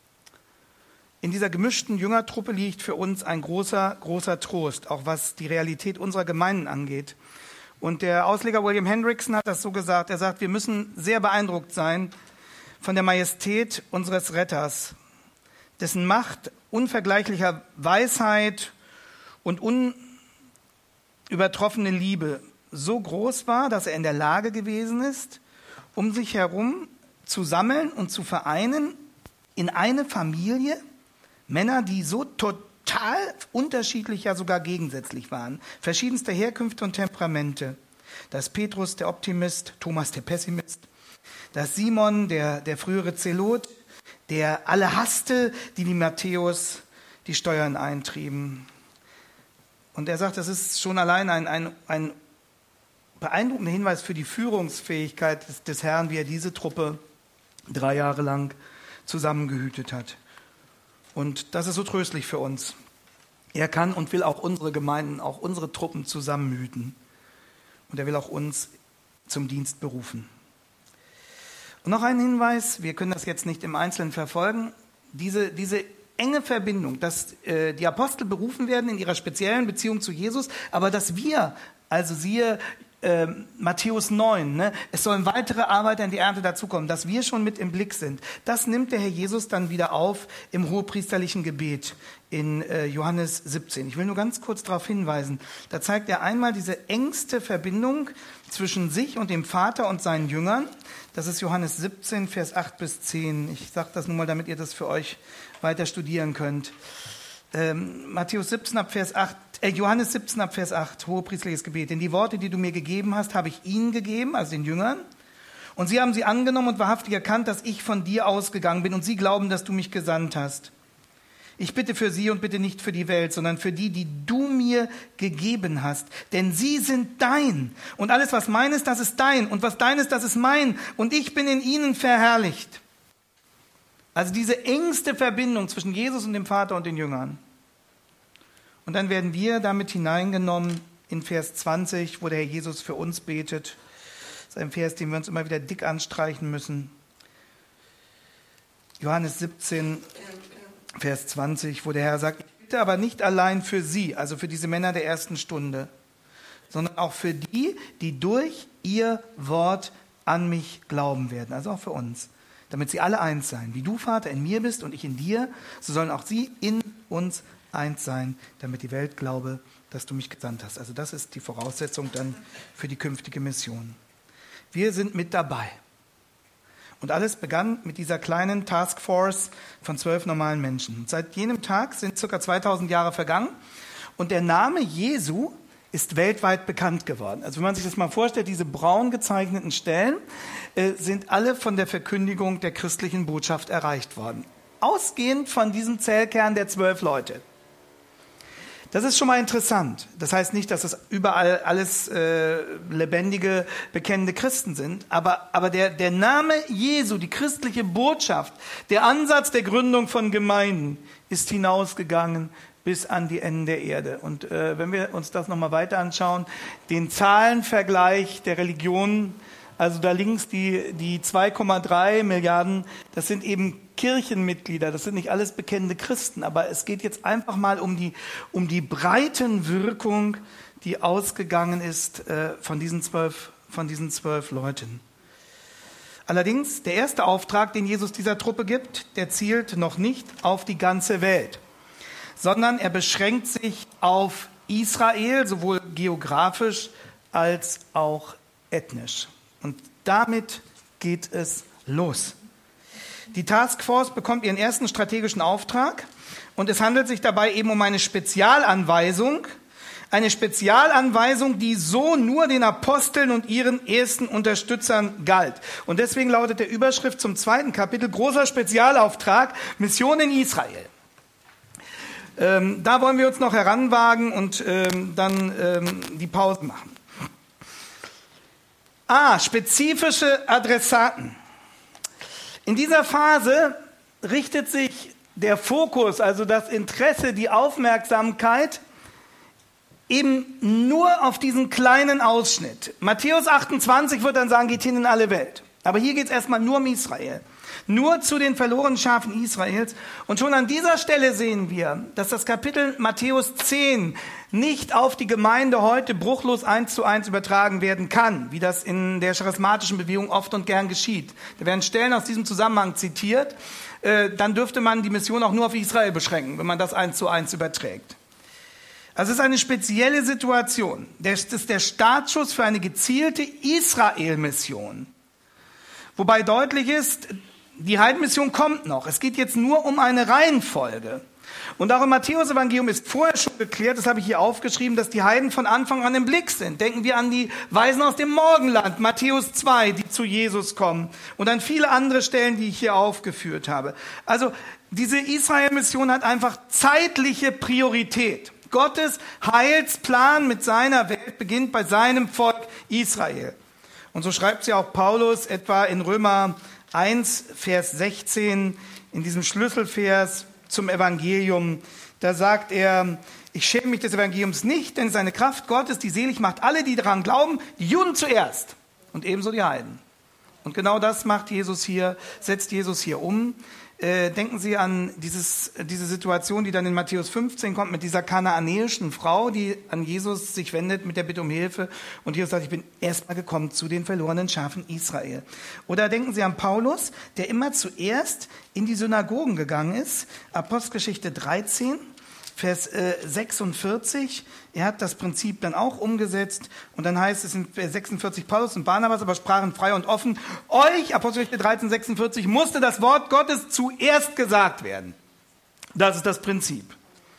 In dieser gemischten Jüngertruppe liegt für uns ein großer, großer Trost, auch was die Realität unserer Gemeinden angeht. Und der Ausleger William Hendrickson hat das so gesagt, er sagt, wir müssen sehr beeindruckt sein von der Majestät unseres Retters, dessen Macht unvergleichlicher Weisheit und unübertroffene Liebe so groß war, dass er in der Lage gewesen ist, um sich herum zu sammeln und zu vereinen in eine Familie, Männer, die so total unterschiedlich, ja sogar gegensätzlich waren, verschiedenste Herkünfte und Temperamente. Da ist Petrus, der Optimist, Thomas, der Pessimist, da ist Simon, der frühere Zelot, der alle hasste, die Matthäus die Steuern eintrieben. Und er sagt, das ist schon allein ein beeindruckender Hinweis für die Führungsfähigkeit des Herrn, wie er diese Truppe 3 Jahre lang zusammengehütet hat. Und das ist so tröstlich für uns. Er kann und will auch unsere Gemeinden, auch unsere Truppen zusammenhüten. Und er will auch uns zum Dienst berufen. Und noch ein Hinweis, wir können das jetzt nicht im Einzelnen verfolgen, diese enge Verbindung, dass die Apostel berufen werden in ihrer speziellen Beziehung zu Jesus, aber dass wir, also siehe Matthäus 9, ne, es sollen weitere Arbeiter in die Ernte dazukommen, dass wir schon mit im Blick sind. Das nimmt der Herr Jesus dann wieder auf im hohepriesterlichen Gebet in Johannes 17. Ich will nur ganz kurz darauf hinweisen. Da zeigt er einmal diese engste Verbindung zwischen sich und dem Vater und seinen Jüngern. Das ist Johannes 17, Vers 8 bis 10. Ich sage das nur mal, damit ihr das für euch weiter studieren könnt. Johannes 17 ab Vers 8, hohepriesterliches Gebet. Denn die Worte, die du mir gegeben hast, habe ich ihnen gegeben, also den Jüngern. Und sie haben sie angenommen und wahrhaftig erkannt, dass ich von dir ausgegangen bin. Und sie glauben, dass du mich gesandt hast. Ich bitte für sie und bitte nicht für die Welt, sondern für die, die du mir gegeben hast. Denn sie sind dein. Und alles, was mein ist, das ist dein. Und was dein ist, das ist mein. Und ich bin in ihnen verherrlicht. Also diese engste Verbindung zwischen Jesus und dem Vater und den Jüngern. Und dann werden wir damit hineingenommen in Vers 20, wo der Herr Jesus für uns betet. Das ist ein Vers, den wir uns immer wieder dick anstreichen müssen. Johannes 17, Vers 20, wo der Herr sagt, ich bitte aber nicht allein für sie, also für diese Männer der ersten Stunde, sondern auch für die, die durch ihr Wort an mich glauben werden, also auch für uns. Damit sie alle eins sein. Wie du, Vater, in mir bist und ich in dir, so sollen auch sie in uns eins sein, damit die Welt glaube, dass du mich gesandt hast. Also das ist die Voraussetzung dann für die künftige Mission. Wir sind mit dabei. Und alles begann mit dieser kleinen Taskforce von 12 normalen Menschen. Und seit jenem Tag sind ca. 2000 Jahre vergangen und der Name Jesu ist weltweit bekannt geworden. Also wenn man sich das mal vorstellt, diese braun gezeichneten Stellen sind alle von der Verkündigung der christlichen Botschaft erreicht worden. Ausgehend von diesem Zellkern der 12 Leute. Das ist schon mal interessant. Das heißt nicht, dass das überall alles lebendige, bekennende Christen sind. Aber der Name Jesu, die christliche Botschaft, der Ansatz der Gründung von Gemeinden ist hinausgegangen bis an die Enden der Erde. Und wenn wir uns das nochmal weiter anschauen, den Zahlenvergleich der Religionen, also da links die 2,3 Milliarden, das sind eben Kirchenmitglieder, das sind nicht alles bekennende Christen, aber es geht jetzt einfach mal um die Breitenwirkung, die ausgegangen ist von diesen 12 Leuten. Allerdings, der erste Auftrag, den Jesus dieser Truppe gibt, der zielt noch nicht auf die ganze Welt, sondern er beschränkt sich auf Israel, sowohl geografisch als auch ethnisch. Und damit geht es los. Die Taskforce bekommt ihren ersten strategischen Auftrag und es handelt sich dabei eben um eine Spezialanweisung, die so nur den Aposteln und ihren ersten Unterstützern galt. Und deswegen lautet der Überschrift zum 2. Kapitel, großer Spezialauftrag, Mission in Israel. Da wollen wir uns noch heranwagen und dann die Pause machen. Spezifische Adressaten. In dieser Phase richtet sich der Fokus, also das Interesse, die Aufmerksamkeit eben nur auf diesen kleinen Ausschnitt. Matthäus 28 wird dann sagen, geht hin in alle Welt. Aber hier geht es erstmal nur um Israel. Nur zu den verlorenen Schafen Israels. Und schon an dieser Stelle sehen wir, dass das Kapitel Matthäus 10 nicht auf die Gemeinde heute bruchlos 1:1 übertragen werden kann, wie das in der charismatischen Bewegung oft und gern geschieht. Da werden Stellen aus diesem Zusammenhang zitiert, dann dürfte man die Mission auch nur auf Israel beschränken, wenn man das 1:1 überträgt. Also es ist eine spezielle Situation. Das ist der Startschuss für eine gezielte Israel-Mission. Wobei deutlich ist, die Heidenmission kommt noch. Es geht jetzt nur um eine Reihenfolge. Und auch im Matthäus-Evangelium ist vorher schon geklärt, das habe ich hier aufgeschrieben, dass die Heiden von Anfang an im Blick sind. Denken wir an die Weisen aus dem Morgenland, Matthäus 2, die zu Jesus kommen. Und an viele andere Stellen, die ich hier aufgeführt habe. Also diese Israel-Mission hat einfach zeitliche Priorität. Gottes Heilsplan mit seiner Welt beginnt bei seinem Volk Israel. Und so schreibt sie auch Paulus etwa in Römer 1, Vers 16, in diesem Schlüsselvers zum Evangelium. Da sagt er, ich schäme mich des Evangeliums nicht, denn es ist eine Kraft Gottes, die selig macht alle, die daran glauben, die Juden zuerst und ebenso die Heiden. Und genau das setzt Jesus hier um. Denken Sie an diese Situation, die dann in Matthäus 15 kommt, mit dieser kanaanäischen Frau, die an Jesus sich wendet mit der Bitte um Hilfe. Und Jesus sagt, ich bin erstmal gekommen zu den verlorenen Schafen Israel. Oder denken Sie an Paulus, der immer zuerst in die Synagogen gegangen ist. Apostelgeschichte 13, Vers 46. Er hat das Prinzip dann auch umgesetzt. Und dann heißt es in Vers 46, Paulus und Barnabas aber sprachen frei und offen, euch, Apostelgeschichte 13, 46, musste das Wort Gottes zuerst gesagt werden. Das ist das Prinzip.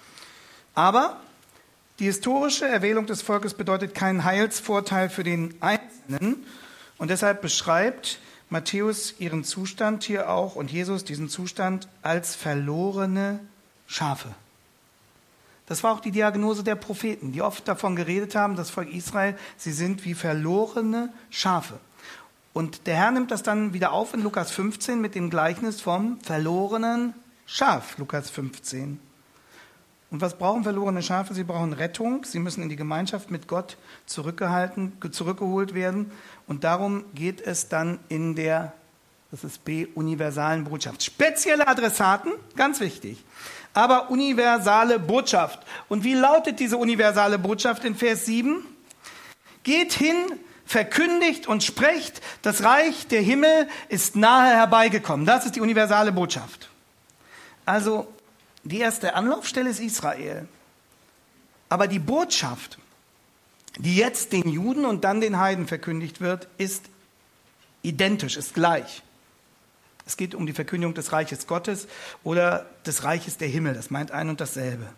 Aber die historische Erwählung des Volkes bedeutet keinen Heilsvorteil für den Einzelnen. Und deshalb beschreibt Matthäus ihren Zustand hier auch und Jesus diesen Zustand als verlorene Schafe. Das war auch die Diagnose der Propheten, die oft davon geredet haben, das Volk Israel, sie sind wie verlorene Schafe. Und der Herr nimmt das dann wieder auf in Lukas 15 mit dem Gleichnis vom verlorenen Schaf, Lukas 15. Und was brauchen verlorene Schafe? Sie brauchen Rettung, sie müssen in die Gemeinschaft mit Gott zurückgeholt werden. Und darum geht es dann in der, das ist B, universalen Botschaft. Spezielle Adressaten, ganz wichtig. Aber universale Botschaft. Und wie lautet diese universale Botschaft in Vers 7? Geht hin, verkündigt und sprecht, das Reich der Himmel ist nahe herbeigekommen. Das ist die universale Botschaft. Also die erste Anlaufstelle ist Israel. Aber die Botschaft, die jetzt den Juden und dann den Heiden verkündigt wird, ist identisch, ist gleich. Es geht um die Verkündigung des Reiches Gottes oder des Reiches der Himmel. Das meint ein und dasselbe.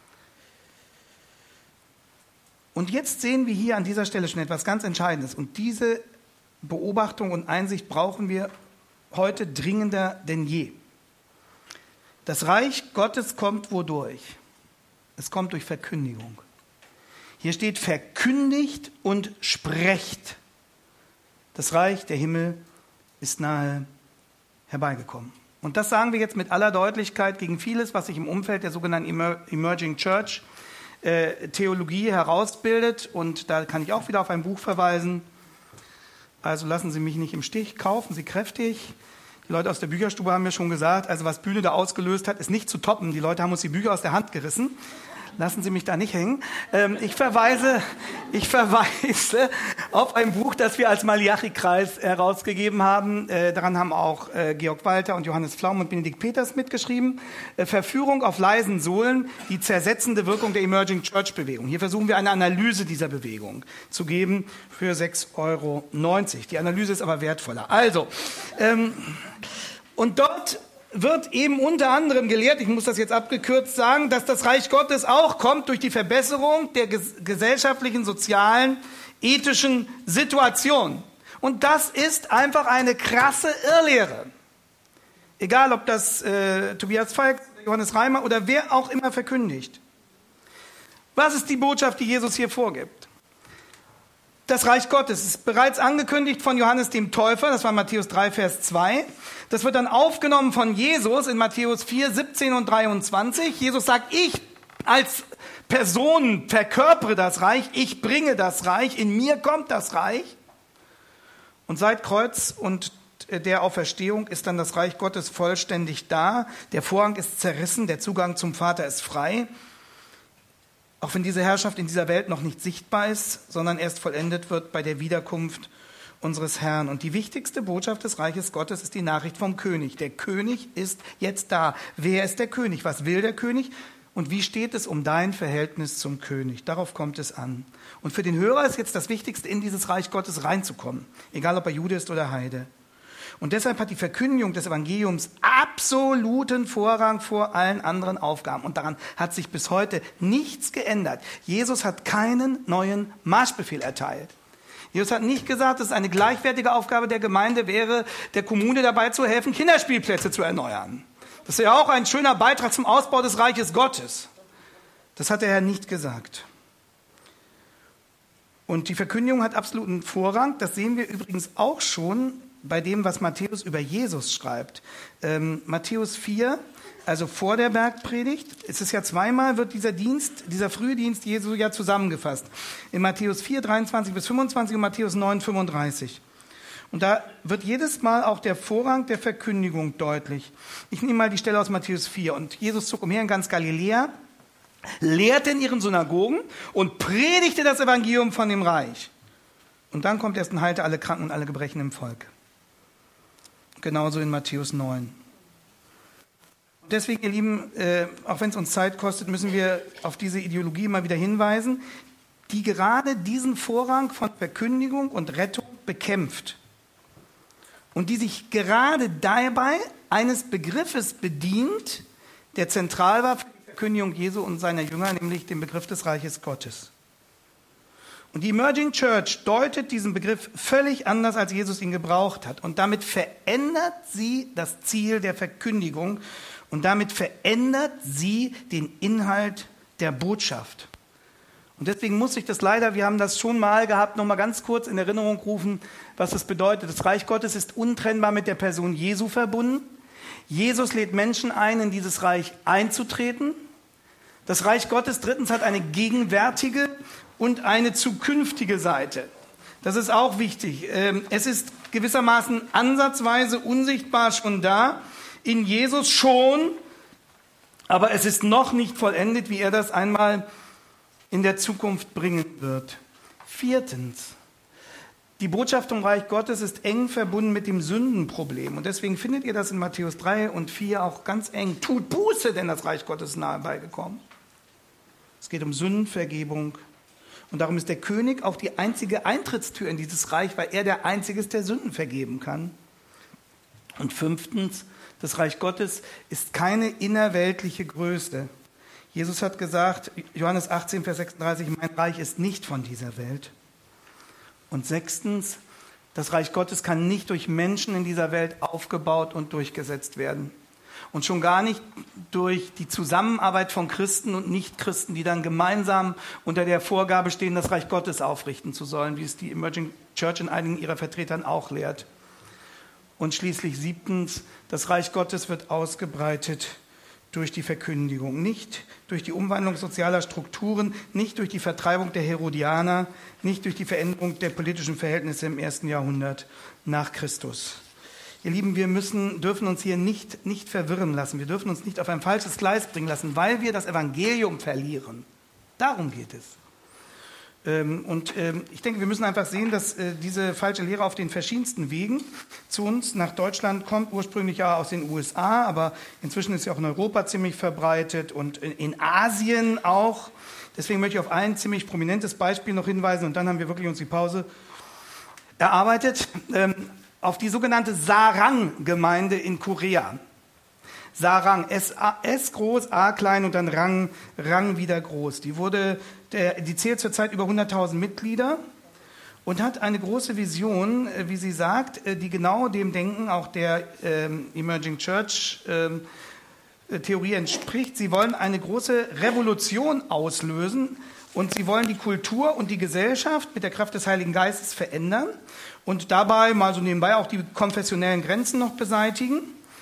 Und jetzt sehen wir hier an dieser Stelle schon etwas ganz Entscheidendes. Und diese Beobachtung und Einsicht brauchen wir heute dringender denn je. Das Reich Gottes kommt wodurch? Es kommt durch Verkündigung. Hier steht verkündigt und sprecht. Das Reich der Himmel ist nahe herbeigekommen. Und das sagen wir jetzt mit aller Deutlichkeit gegen vieles, was sich im Umfeld der sogenannten Emerging Church Theologie herausbildet. Und da kann ich auch wieder auf ein Buch verweisen. Also lassen Sie mich nicht im Stich, kaufen Sie kräftig. Die Leute aus der Bücherstube haben mir schon gesagt, also was Bühne da ausgelöst hat, ist nicht zu toppen. Die Leute haben uns die Bücher aus der Hand gerissen. Lassen Sie mich da nicht hängen. Ich verweise auf ein Buch, das wir als Malachi-Kreis herausgegeben haben. Daran haben auch Georg Walter und Johannes Pflaum und Benedikt Peters mitgeschrieben. Verführung auf leisen Sohlen, die zersetzende Wirkung der Emerging Church Bewegung. Hier versuchen wir eine Analyse dieser Bewegung zu geben für 6,90 Euro. Die Analyse ist aber wertvoller. Also, und dort wird eben unter anderem gelehrt, ich muss das jetzt abgekürzt sagen, dass das Reich Gottes auch kommt durch die Verbesserung der gesellschaftlichen, sozialen, ethischen Situation. Und das ist einfach eine krasse Irrlehre. Egal, ob das Tobias Falk, Johannes Reimer oder wer auch immer verkündigt. Was ist die Botschaft, die Jesus hier vorgibt? Das Reich Gottes ist bereits angekündigt von Johannes dem Täufer, das war Matthäus 3, Vers 2. Das wird dann aufgenommen von Jesus in Matthäus 4, 17 und 23. Jesus sagt, ich als Person verkörpere das Reich, ich bringe das Reich, in mir kommt das Reich. Und seit Kreuz und der Auferstehung ist dann das Reich Gottes vollständig da. Der Vorhang ist zerrissen, der Zugang zum Vater ist frei. Auch wenn diese Herrschaft in dieser Welt noch nicht sichtbar ist, sondern erst vollendet wird bei der Wiederkunft unseres Herrn. Und die wichtigste Botschaft des Reiches Gottes ist die Nachricht vom König. Der König ist jetzt da. Wer ist der König? Was will der König? Und wie steht es um dein Verhältnis zum König? Darauf kommt es an. Und für den Hörer ist jetzt das Wichtigste, in dieses Reich Gottes reinzukommen. Egal, ob er Jude ist oder Heide. Und deshalb hat die Verkündigung des Evangeliums absoluten Vorrang vor allen anderen Aufgaben. Und daran hat sich bis heute nichts geändert. Jesus hat keinen neuen Marschbefehl erteilt. Jesus hat nicht gesagt, dass es eine gleichwertige Aufgabe der Gemeinde wäre, der Kommune dabei zu helfen, Kinderspielplätze zu erneuern. Das ist ja auch ein schöner Beitrag zum Ausbau des Reiches Gottes. Das hat der Herr nicht gesagt. Und die Verkündigung hat absoluten Vorrang. Das sehen wir übrigens auch schon bei dem, was Matthäus über Jesus schreibt. Matthäus 4, also vor der Bergpredigt, es ist ja zweimal, wird dieser frühe Dienst Jesu ja zusammengefasst. In Matthäus 4, 23 bis 25 und Matthäus 9, 35. Und da wird jedes Mal auch der Vorrang der Verkündigung deutlich. Ich nehme mal die Stelle aus Matthäus 4. Und Jesus zog umher in ganz Galiläa, lehrte in ihren Synagogen und predigte das Evangelium von dem Reich. Und dann kommt erst und heilte alle Kranken und alle Gebrechen im Volk. Genauso in Matthäus 9. Und deswegen, ihr Lieben, auch wenn es uns Zeit kostet, müssen wir auf diese Ideologie immer wieder hinweisen, die gerade diesen Vorrang von Verkündigung und Rettung bekämpft. Und die sich gerade dabei eines Begriffes bedient, der zentral war für die Verkündigung Jesu und seiner Jünger, nämlich den Begriff des Reiches Gottes. Und die Emerging Church deutet diesen Begriff völlig anders, als Jesus ihn gebraucht hat. Und damit verändert sie das Ziel der Verkündigung und damit verändert sie den Inhalt der Botschaft. Und deswegen muss ich das leider, wir haben das schon mal gehabt, noch mal ganz kurz in Erinnerung rufen, was das bedeutet. Das Reich Gottes ist untrennbar mit der Person Jesu verbunden. Jesus lädt Menschen ein, in dieses Reich einzutreten. Das Reich Gottes drittens hat eine gegenwärtige und eine zukünftige Seite. Das ist auch wichtig. Es ist gewissermaßen ansatzweise unsichtbar schon da, in Jesus schon, aber es ist noch nicht vollendet, wie er das einmal in der Zukunft bringen wird. Viertens, die Botschaft vom Reich Gottes ist eng verbunden mit dem Sündenproblem. Und deswegen findet ihr das in Matthäus 3 und 4 auch ganz eng. Tut Buße, denn das Reich Gottes ist nahe beigekommen. Es geht um Sündenvergebung. Und darum ist der König auch die einzige Eintrittstür in dieses Reich, weil er der Einzige ist, der Sünden vergeben kann. Und fünftens, das Reich Gottes ist keine innerweltliche Größe. Jesus hat gesagt, Johannes 18, Vers 36, mein Reich ist nicht von dieser Welt. Und sechstens, das Reich Gottes kann nicht durch Menschen in dieser Welt aufgebaut und durchgesetzt werden. Und schon gar nicht durch die Zusammenarbeit von Christen und Nichtchristen, die dann gemeinsam unter der Vorgabe stehen, das Reich Gottes aufrichten zu sollen, wie es die Emerging Church in einigen ihrer Vertretern auch lehrt. Und schließlich 7. Das Reich Gottes wird ausgebreitet durch die Verkündigung, nicht durch die Umwandlung sozialer Strukturen, nicht durch die Vertreibung der Herodianer, nicht durch die Veränderung der politischen Verhältnisse im 1. Jahrhundert nach Christus. Ihr Lieben, wir dürfen uns hier nicht verwirren lassen. Wir dürfen uns nicht auf ein falsches Gleis bringen lassen, weil wir das Evangelium verlieren. Darum geht es. Ich denke, wir müssen einfach sehen, dass diese falsche Lehre auf den verschiedensten Wegen zu uns nach Deutschland kommt, ursprünglich ja aus den USA, aber inzwischen ist sie auch in Europa ziemlich verbreitet und in Asien auch. Deswegen möchte ich auf ein ziemlich prominentes Beispiel noch hinweisen und dann haben wir wirklich uns die Pause erarbeitet, auf die sogenannte Sarang-Gemeinde in Korea. Sarang, S groß, A klein und dann Rang wieder groß. Die zählt zurzeit über 100.000 Mitglieder und hat eine große Vision, wie sie sagt, die genau dem Denken auch der Emerging Church Theorie entspricht. Sie wollen eine große Revolution auslösen und sie wollen die Kultur und die Gesellschaft mit der Kraft des Heiligen Geistes verändern und dabei mal so nebenbei auch die konfessionellen Grenzen noch beseitigen.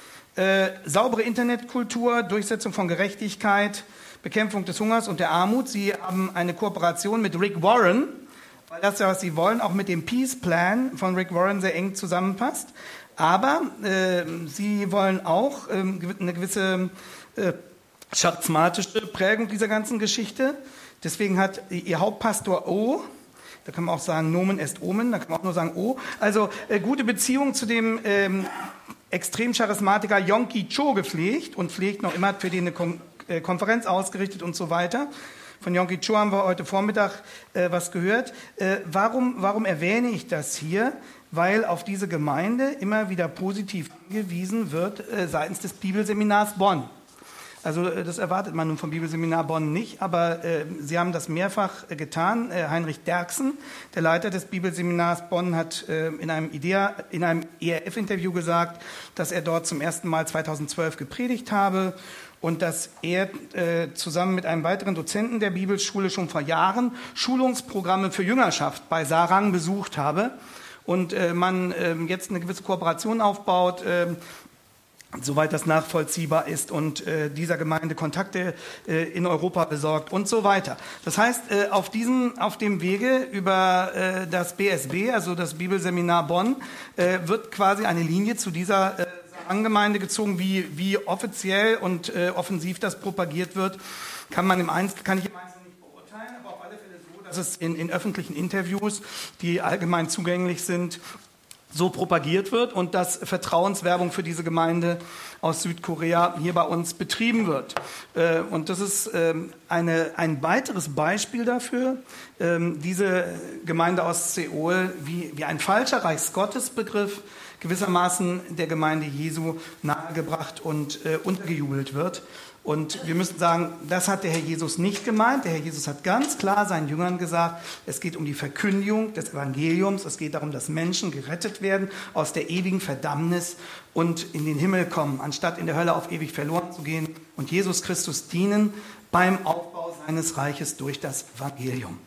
Saubere Internetkultur, Durchsetzung von Gerechtigkeit, Bekämpfung des Hungers und der Armut. Sie haben eine Kooperation mit Rick Warren, weil das ja, was sie wollen, auch mit dem Peace Plan von Rick Warren sehr eng zusammenpasst. Aber sie wollen auch eine gewisse charismatische Prägung dieser ganzen Geschichte. Deswegen hat ihr Hauptpastor O, da kann man auch sagen Nomen est Omen, da kann man auch nur sagen O, also gute Beziehung zu dem Extrem-Charismatiker Yonggi Cho gepflegt und pflegt noch immer für den eine Konferenz ausgerichtet und so weiter. Von Yonggi Cho haben wir heute Vormittag was gehört. Warum erwähne ich das hier? Weil auf diese Gemeinde immer wieder positiv hingewiesen wird seitens des Bibelseminars Bonn. Also das erwartet man nun vom Bibelseminar Bonn nicht, aber sie haben das mehrfach getan. Heinrich Derksen, der Leiter des Bibelseminars Bonn, hat in einem ERF-Interview gesagt, dass er dort zum ersten Mal 2012 gepredigt habe und dass er zusammen mit einem weiteren Dozenten der Bibelschule schon vor Jahren Schulungsprogramme für Jüngerschaft bei Sarang besucht habe und man jetzt eine gewisse Kooperation aufbaut, soweit das nachvollziehbar ist und dieser Gemeinde Kontakte in Europa besorgt und so weiter. Das heißt, auf dem Wege über das BSB, also das Bibelseminar Bonn, wird quasi eine Linie zu dieser Gemeinde gezogen, wie offiziell und offensiv das propagiert wird, kann ich im Einzelnen nicht beurteilen, aber auf alle Fälle so, dass es in öffentlichen Interviews, die allgemein zugänglich sind, so propagiert wird und dass Vertrauenswerbung für diese Gemeinde aus Südkorea hier bei uns betrieben wird. Und das ist ein weiteres Beispiel dafür, diese Gemeinde aus Seoul, wie ein falscher Reichsgottesbegriff gewissermaßen der Gemeinde Jesu nahegebracht und untergejubelt wird. Und wir müssen sagen, das hat der Herr Jesus nicht gemeint. Der Herr Jesus hat ganz klar seinen Jüngern gesagt, es geht um die Verkündigung des Evangeliums. Es geht darum, dass Menschen gerettet werden aus der ewigen Verdammnis und in den Himmel kommen, anstatt in der Hölle auf ewig verloren zu gehen und Jesus Christus dienen beim Aufbau seines Reiches durch das Evangelium.